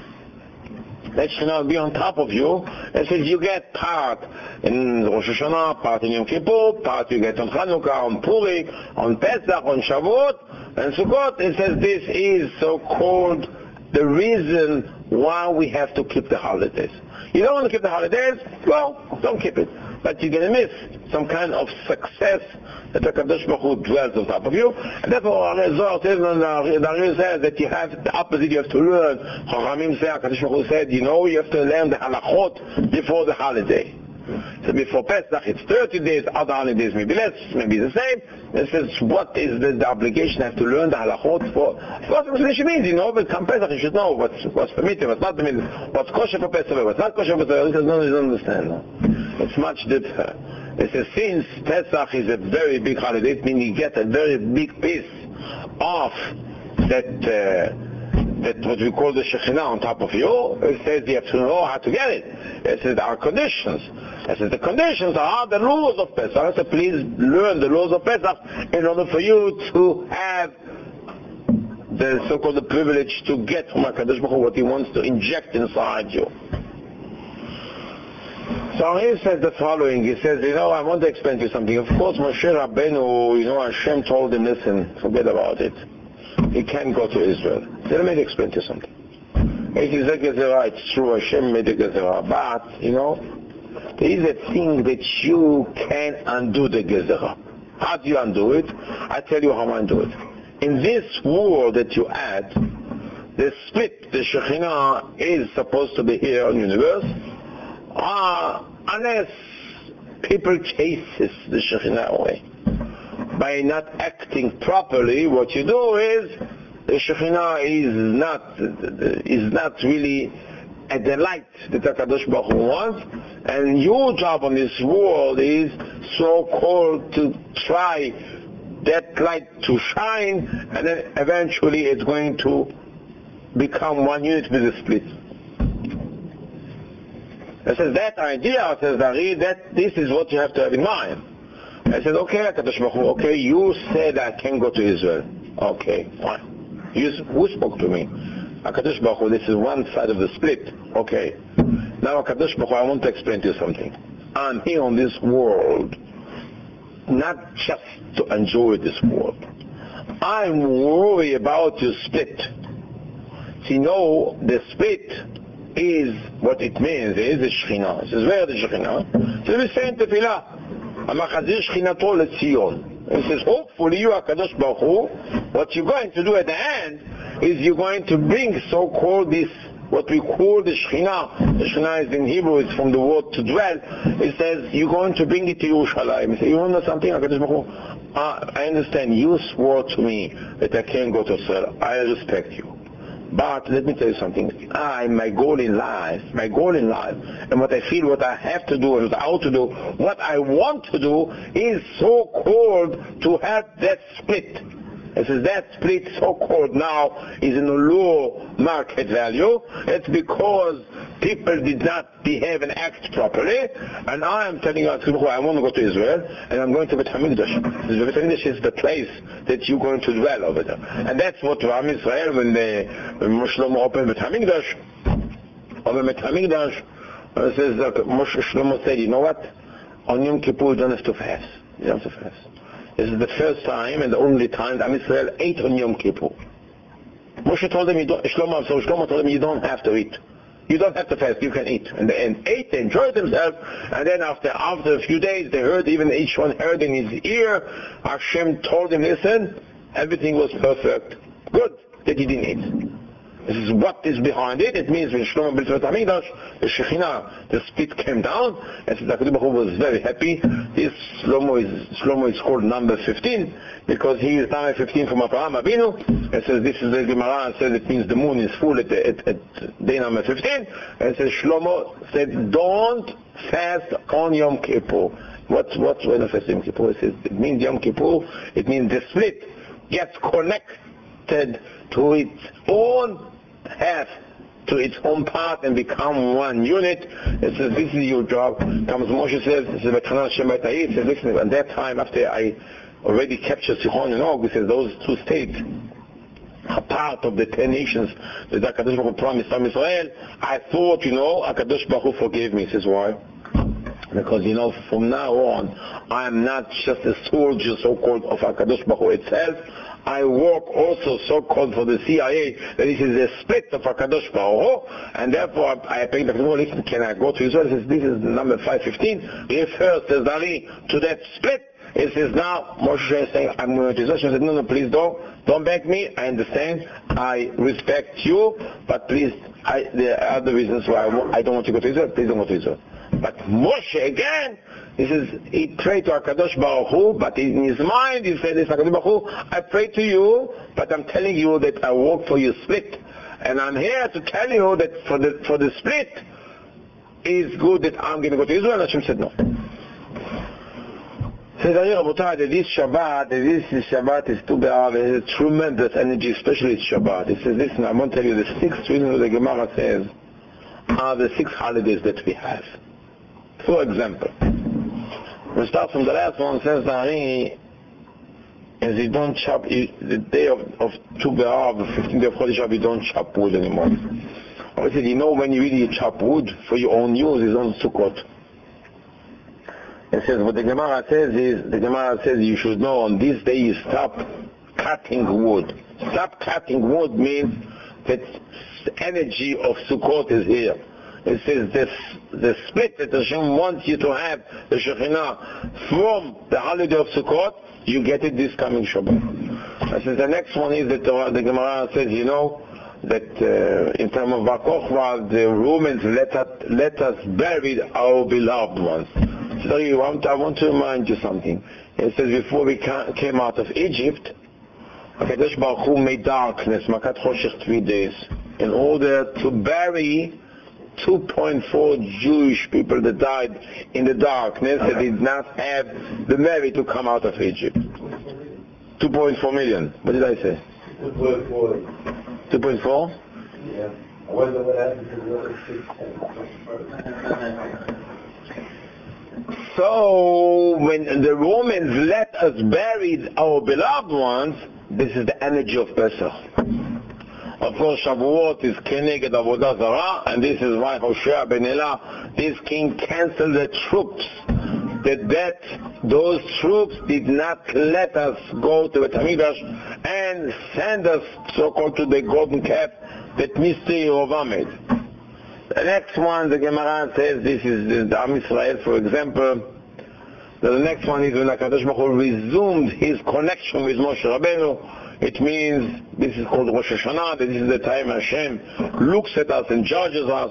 That Shekhinah will be on top of you, and says you get part in Rosh Hashanah, part in Yom Kippur, part you get on Chanukah, on Purim, on Pesach, on Shavuot, and Sukkot. It says this is so-called the reason why we have to keep the holidays. You don't want to keep the holidays? Well, don't keep it. But you're going to miss some kind of success that the Kadosh Baruch Hu dwells on top of you. And therefore, Zohar says, and the Ari says that you have the opposite, you have to learn. Chachamim say, Kadosh Baruch Hu said, you know, you have to learn the halachot before the holiday. So before Pesach, it's thirty days, other holidays maybe less, maybe the same. It says, what is the, the obligation? I have to learn the halachot for, what it means, you know, but come Pesach, you should know what's, what's permitted, what's not permitted, what's kosher for Pesach, what's not kosher for Pesach. He says, no, you don't understand. No. It's much different. It says, since Pesach is a very big holiday, it means you get a very big piece of that, uh, that what we call the Shekhinah on top of you. It says you have to know how to get it. It says there are conditions. It says the conditions are the laws of Pesach. I said, please learn the laws of Pesach in order for you to have the so-called the privilege to get from HaKadosh Baruch Hu what He wants to inject inside you. So he says the following. He says, you know, I want to explain to you something. Of course, Moshe Rabbeinu, you know, Hashem told him, listen, forget about it. He can't go to Israel. So let me explain to you something. It is a gezerah, it's true, Hashem made a gezerah, but, you know, there is a thing that you can undo the gezerah. How do you undo it? I tell you how I undo it. In this world that you add, the split, the Shekhinah, is supposed to be here on the universe, uh, unless people chases the Shekhinah away. By not acting properly, what you do is the Shekhinah is not is not really at the light that HaKadosh Baruch Hu wants, and your job on this world is so-called to try that light to shine, and then eventually it's going to become one unit with a split. I says that idea, says Ari, that this is what you have to have in mind. I said, okay, HaKadosh Baruch Hu, okay, you said I can go to Israel. Okay, fine. You, who spoke to me? HaKadosh Baruch Hu, this is one side of the split. Okay. Now HaKadosh Baruch Hu, I want to explain to you something. I'm here on this world, not just to enjoy this world. I'm worried about your split. So you know, the split is, what it means, is the Shekhinah. It says, where is the Shekhinah? So we say in Tefillah, Amachazir Shechinato LeTzion. It says, hopefully you, HaKadosh Baruch Hu, what you're going to do at the end is you're going to bring so-called this, what we call the Shekhinah. The Shekhinah is in Hebrew, it's from the word to dwell. It says, you're going to bring it to Yerushalayim. You say, you want to know something, HaKadosh Baruch Hu? Uh, I understand, you swore to me that I can't go to Israel. I respect you. But let me tell you something. I, my goal in life, my goal in life, and what I feel, what I have to do, and what I ought to do, what I want to do, is so-called to have that split. It says that split, so-called now, is in a low market value. It's because people did not behave and act properly. And I am telling you, I want to go to Israel, and I'm going to Bet HaMikdash. Bet HaMikdash is the place that you're going to dwell over there. And that's what Ram Israel, when, they, when Shlomo opened Bet HaMikdash, over Bet HaMikdash, it says that Moshe Shlomo said, you know what? On Yom Kippur, you don't have to fast. You don't have to fast. This is the first time and the only time that Israel ate on Yom Kippur. Moshe told him, you don't, Shlomo, so Shlomo told him, you don't have to eat. You don't have to fast, you can eat. And they and ate, they enjoyed themselves, and then after after a few days, they heard, even each one heard in his ear, Hashem told him, listen, everything was perfect. Good that he didn't eat. This is what is behind it. It means when Shlomo built Bet HaMikdash, the Shekhinah, the spit came down, and the HaKadosh Baruch Hu was very happy. This Shlomo is, Shlomo is called number fifteen, because he is number fifteen from Abraham Avinu. It says, this is the Gemara, says it means the moon is full at, at, at day number fifteen. And it says, Shlomo said, don't fast on Yom Kippur. What's, what's when I fast Yom Kippur? It says, it means Yom Kippur, it means the split gets connected to its own half, to its own part, and become one unit. It says, this is your job. Comes Moshe says, it says, listen, at that time, after I already captured Sichon and Og, it says, those two states are part of the ten nations that HaKadosh Baruch Hu promised Am Israel. I thought, you know, HaKadosh Baruch Hu forgave me. He says, why? Because, you know, from now on, I am not just a soldier, so-called, of HaKadosh Baruch Hu itself. I work also, so-called, for the C I A, that this is a split of HaKadosh Baruch Hu, and therefore I beg the HaKadosh, listen, can I go to Israel? He says, this is number five fifteen, refers, says Ali, to that split. It says now, Moshe is saying, I'm going to Israel. She said, no, no, please don't, don't beg me, I understand, I respect you, but please, I, there are other reasons why I, I don't want to go to Israel, please don't go to Israel. But Moshe, again, he says, he prayed to HaKadosh Baruch Hu, but in his mind, he said, HaKadosh Baruch Hu, I pray to you, but I'm telling you that I work for your split. And I'm here to tell you that for the, for the split, it's good that I'm going to go to Israel. And Hashem said no. Says Rabotai, that this Shabbat, that this is Shabbat is Tu B'Av, has a tremendous energy, especially it's Shabbat. He says, listen, I want to tell you the six reasons the Gemara says are the six holidays that we have. For example, we start from the last one, says Ari, as you don't chop, you, the day of, of Tu B'Av, the fifteenth day of Chodesh Av, you don't chop wood anymore. I said, you know when you really chop wood for your own use is on Sukkot. It says, what the Gemara says is, the Gemara says you should know on this day you stop cutting wood. Stop cutting wood means that the energy of Sukkot is here. It says this, the split that Hashem wants you to have, the Shekhinah, from the holiday of Sukkot, you get it this coming Shabbat. I says the next one is that the, the Gemara says, you know, that uh, in terms of Bar Kochva, the Romans let us, let us bury our beloved ones. So I want, I want to remind you something. It says before we came out of Egypt, HaKadosh Baruch Hu made darkness, Makat Choshech, three days, in order to bury two point four Jewish people that died in the darkness that did not have the merit to come out of Egypt. two point four million. What did I say? two point four. two point four? Yeah. I wonder what happened to the other six. So, when the Romans let us bury our beloved ones, this is the energy of Pesach. Of course, Shavuot is Keneged Avodah Zarah, and this is why Hoshea ben Elah, this king, canceled the troops. That, that those troops did not let us go to Bet HaMikdash and send us so-called to the golden calf that Mister Yehovah made. The next one, the Gemara says, this is the Am Israel, for example. The next one is when HaKadosh Baruch Hu resumed his connection with Moshe Rabbeinu. It means, this is called Rosh Hashanah, that this is the time Hashem looks at us and judges us.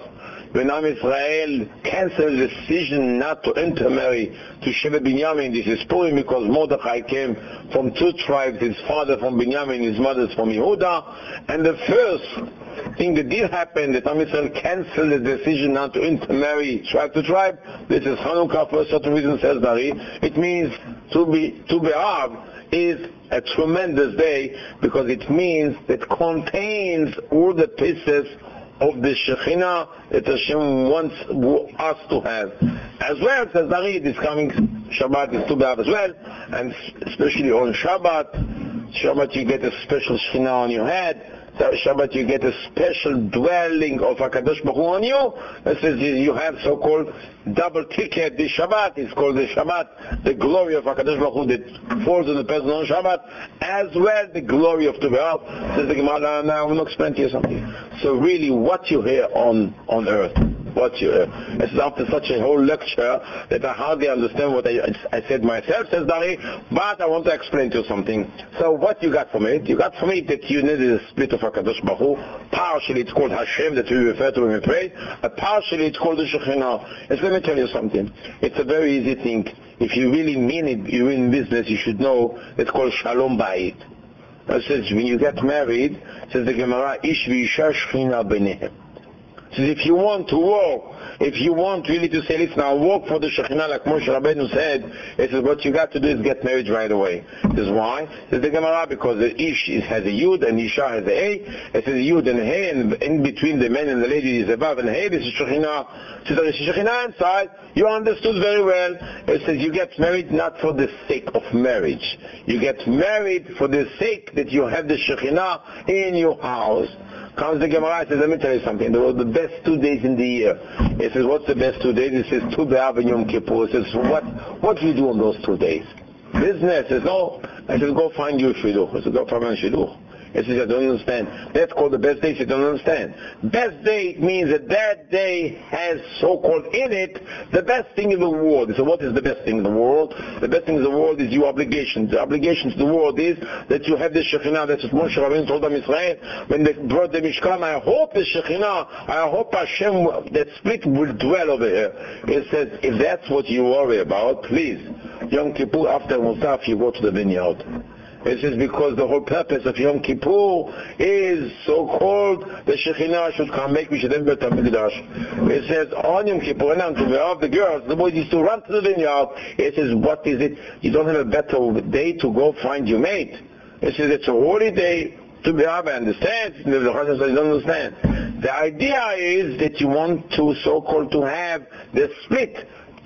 when Am Israel canceled the decision not to intermarry to Shevet Binyamin. This is Purim because Mordechai came from two tribes, his father from Binyamin, his mother from Yehuda. And the first thing that did happen, that Am Israel canceled the decision not to intermarry tribe to tribe. This is Hanukkah for a certain reason, says Dari. It means to be Tu B'Av is a tremendous day because it means it contains all the pieces of the Shekhinah that Hashem wants us to have. As well, says Dari, this coming Shabbat is Tu B'Av as well, and especially on Shabbat. Shabbat you get a special Shekhinah on your head. Shabbat you get a special dwelling of HaKadosh Baruch Hu on you. That says you have so-called double ticket this Shabbat. It's called the Shabbat, the glory of HaKadosh Baruch Hu that falls on the person on Shabbat, as well the glory of Tu B'Av. Says the Gemara, now I want to explain to you something. So really what you hear on, on earth, what you hear. This is after such a whole lecture that I hardly understand what I, I said myself, says Dari, but I want to explain to you something. So what you got from it? You got from it that you needed a split of HaKadosh Baruch Hu. Partially it's called Hashem, that we refer to when we pray. Uh, partially it's called the Shekhinah. Yes, let me tell you something. It's a very easy thing. If you really mean it, you're in business, you should know it's called Shalom Bayit. It says when you get married, says the Gemara, Ish v'isha Shekhinah b'nehem. So if you want to walk, if you want really to say, listen, I'll walk for the Shekhinah like Moshe Rabbeinu said, it says what you got to do is get married right away. This is why? This is the Gemara, because the Ish is, has a Yud and Isha has a A. It says Yud and He, and in between the man and the lady is above and He. This is Shekhinah. So there is Shekhinah inside. You understood very well. It says you get married not for the sake of marriage. You get married for the sake that you have the Shekhinah in your house. Comes the Gemara, it says, let me tell you something. There were the best two days in the year. It says, what's the best two days? It says, Tu B'Av and Yom Kippur. It says, what, what do you do on those two days? Business. It says, no. I said, go find you a shidduch. I said, go find a shidduch. It says, I don't understand. That's called the best day. You don't understand. Best day means that that day has so-called in it the best thing in the world. So what is the best thing in the world? The best thing in the world is your obligation. The obligation to the world is that you have the Shekhinah. That's what Moshe Rabbeinu told them Israel when they brought the Mishkan. I hope the Shekhinah, I hope Hashem, that split will dwell over here. It says, if that's what you worry about, please, Yom Kippur after Musaf, you go to the vineyard. It says because the whole purpose of Yom Kippur is so-called the Shekhinah should come make me should have better Mikdash. It says on Yom Kippur and to of the girls, the boys used to run to the vineyard. It says what is it? You don't have a better day to go find your mate. It says it's a holy day to be able to understand. The Chazal don't understand. The idea is that you want to so-called to have the split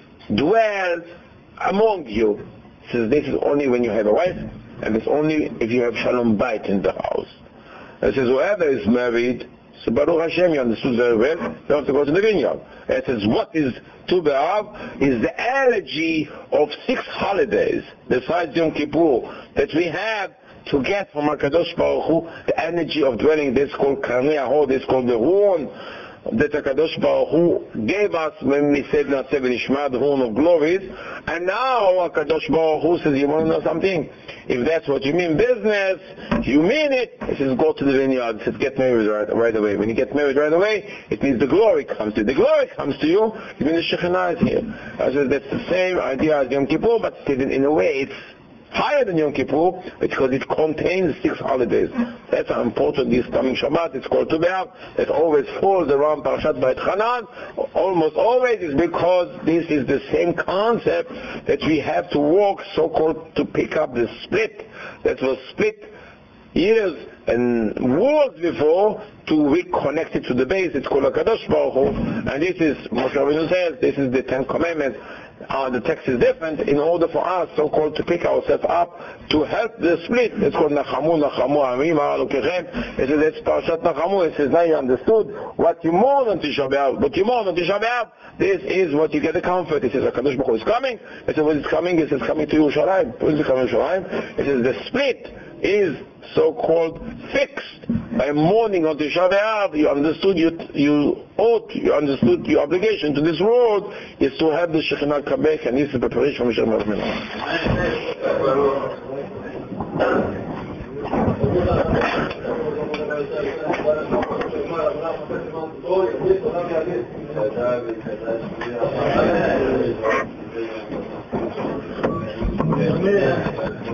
dwell among you. It says this is only when you have a wife. And it's only if you have Shalom Bayit in the house. It says whoever is married, so Baruch Hashem, you understood very well, you don't have to go to the vineyard. It says what is Tu B'Av is the elegy of six holidays besides Yom Kippur that we have to get from HaKadosh Baruch Hu the energy of dwelling. This called Karnei Ahor, this called the Horn that HaKadosh Baruch Hu gave us when we said Naseh V'Nishma, the horn of glories. And now HaKadosh Baruch Hu says, you want to know something? If that's what you mean business, you mean it, he says go to the vineyard. He says get married right, right away. When you get married right away, it means the glory comes to you. The glory comes to you, it means the Shekhinah is here. I said that's the same idea as Yom Kippur, but in, in a way it's higher than Yom Kippur because it contains six holidays. That's how important this coming Shabbat. It's called Tu B'Av. It always falls around Parashat Beit Hanan. Almost always is because this is the same concept that we have to walk, so-called to pick up the split that was split years and wars before to reconnect it to the base. It's called HaKadosh Baruch Hu. And this is, Moshe Rabbeinu says, this is the Ten Commandments. Uh, the text is different in order for us, so-called, to pick ourselves up to help the split. It's called Nachamu, Nachamu, Amim, Alukechem. It says, it's Parashat Nachamu. It says, now you understood what you mourn on Tisha B'Av. But you mourn on Tisha B'Av, this is what you get the comfort. It says, HaKadosh Baruch Hu is coming. It says, when it's coming, it says, coming to Yerushalayim. When it's coming to Yerushalayim, it says, the split is so-called fixed. By mourning on Tisha B'Av, you understood you, you ought, you understood your obligation to this world is to have the Shekhinah come back, and this is the preparation for Shekhinah coming back. Amen.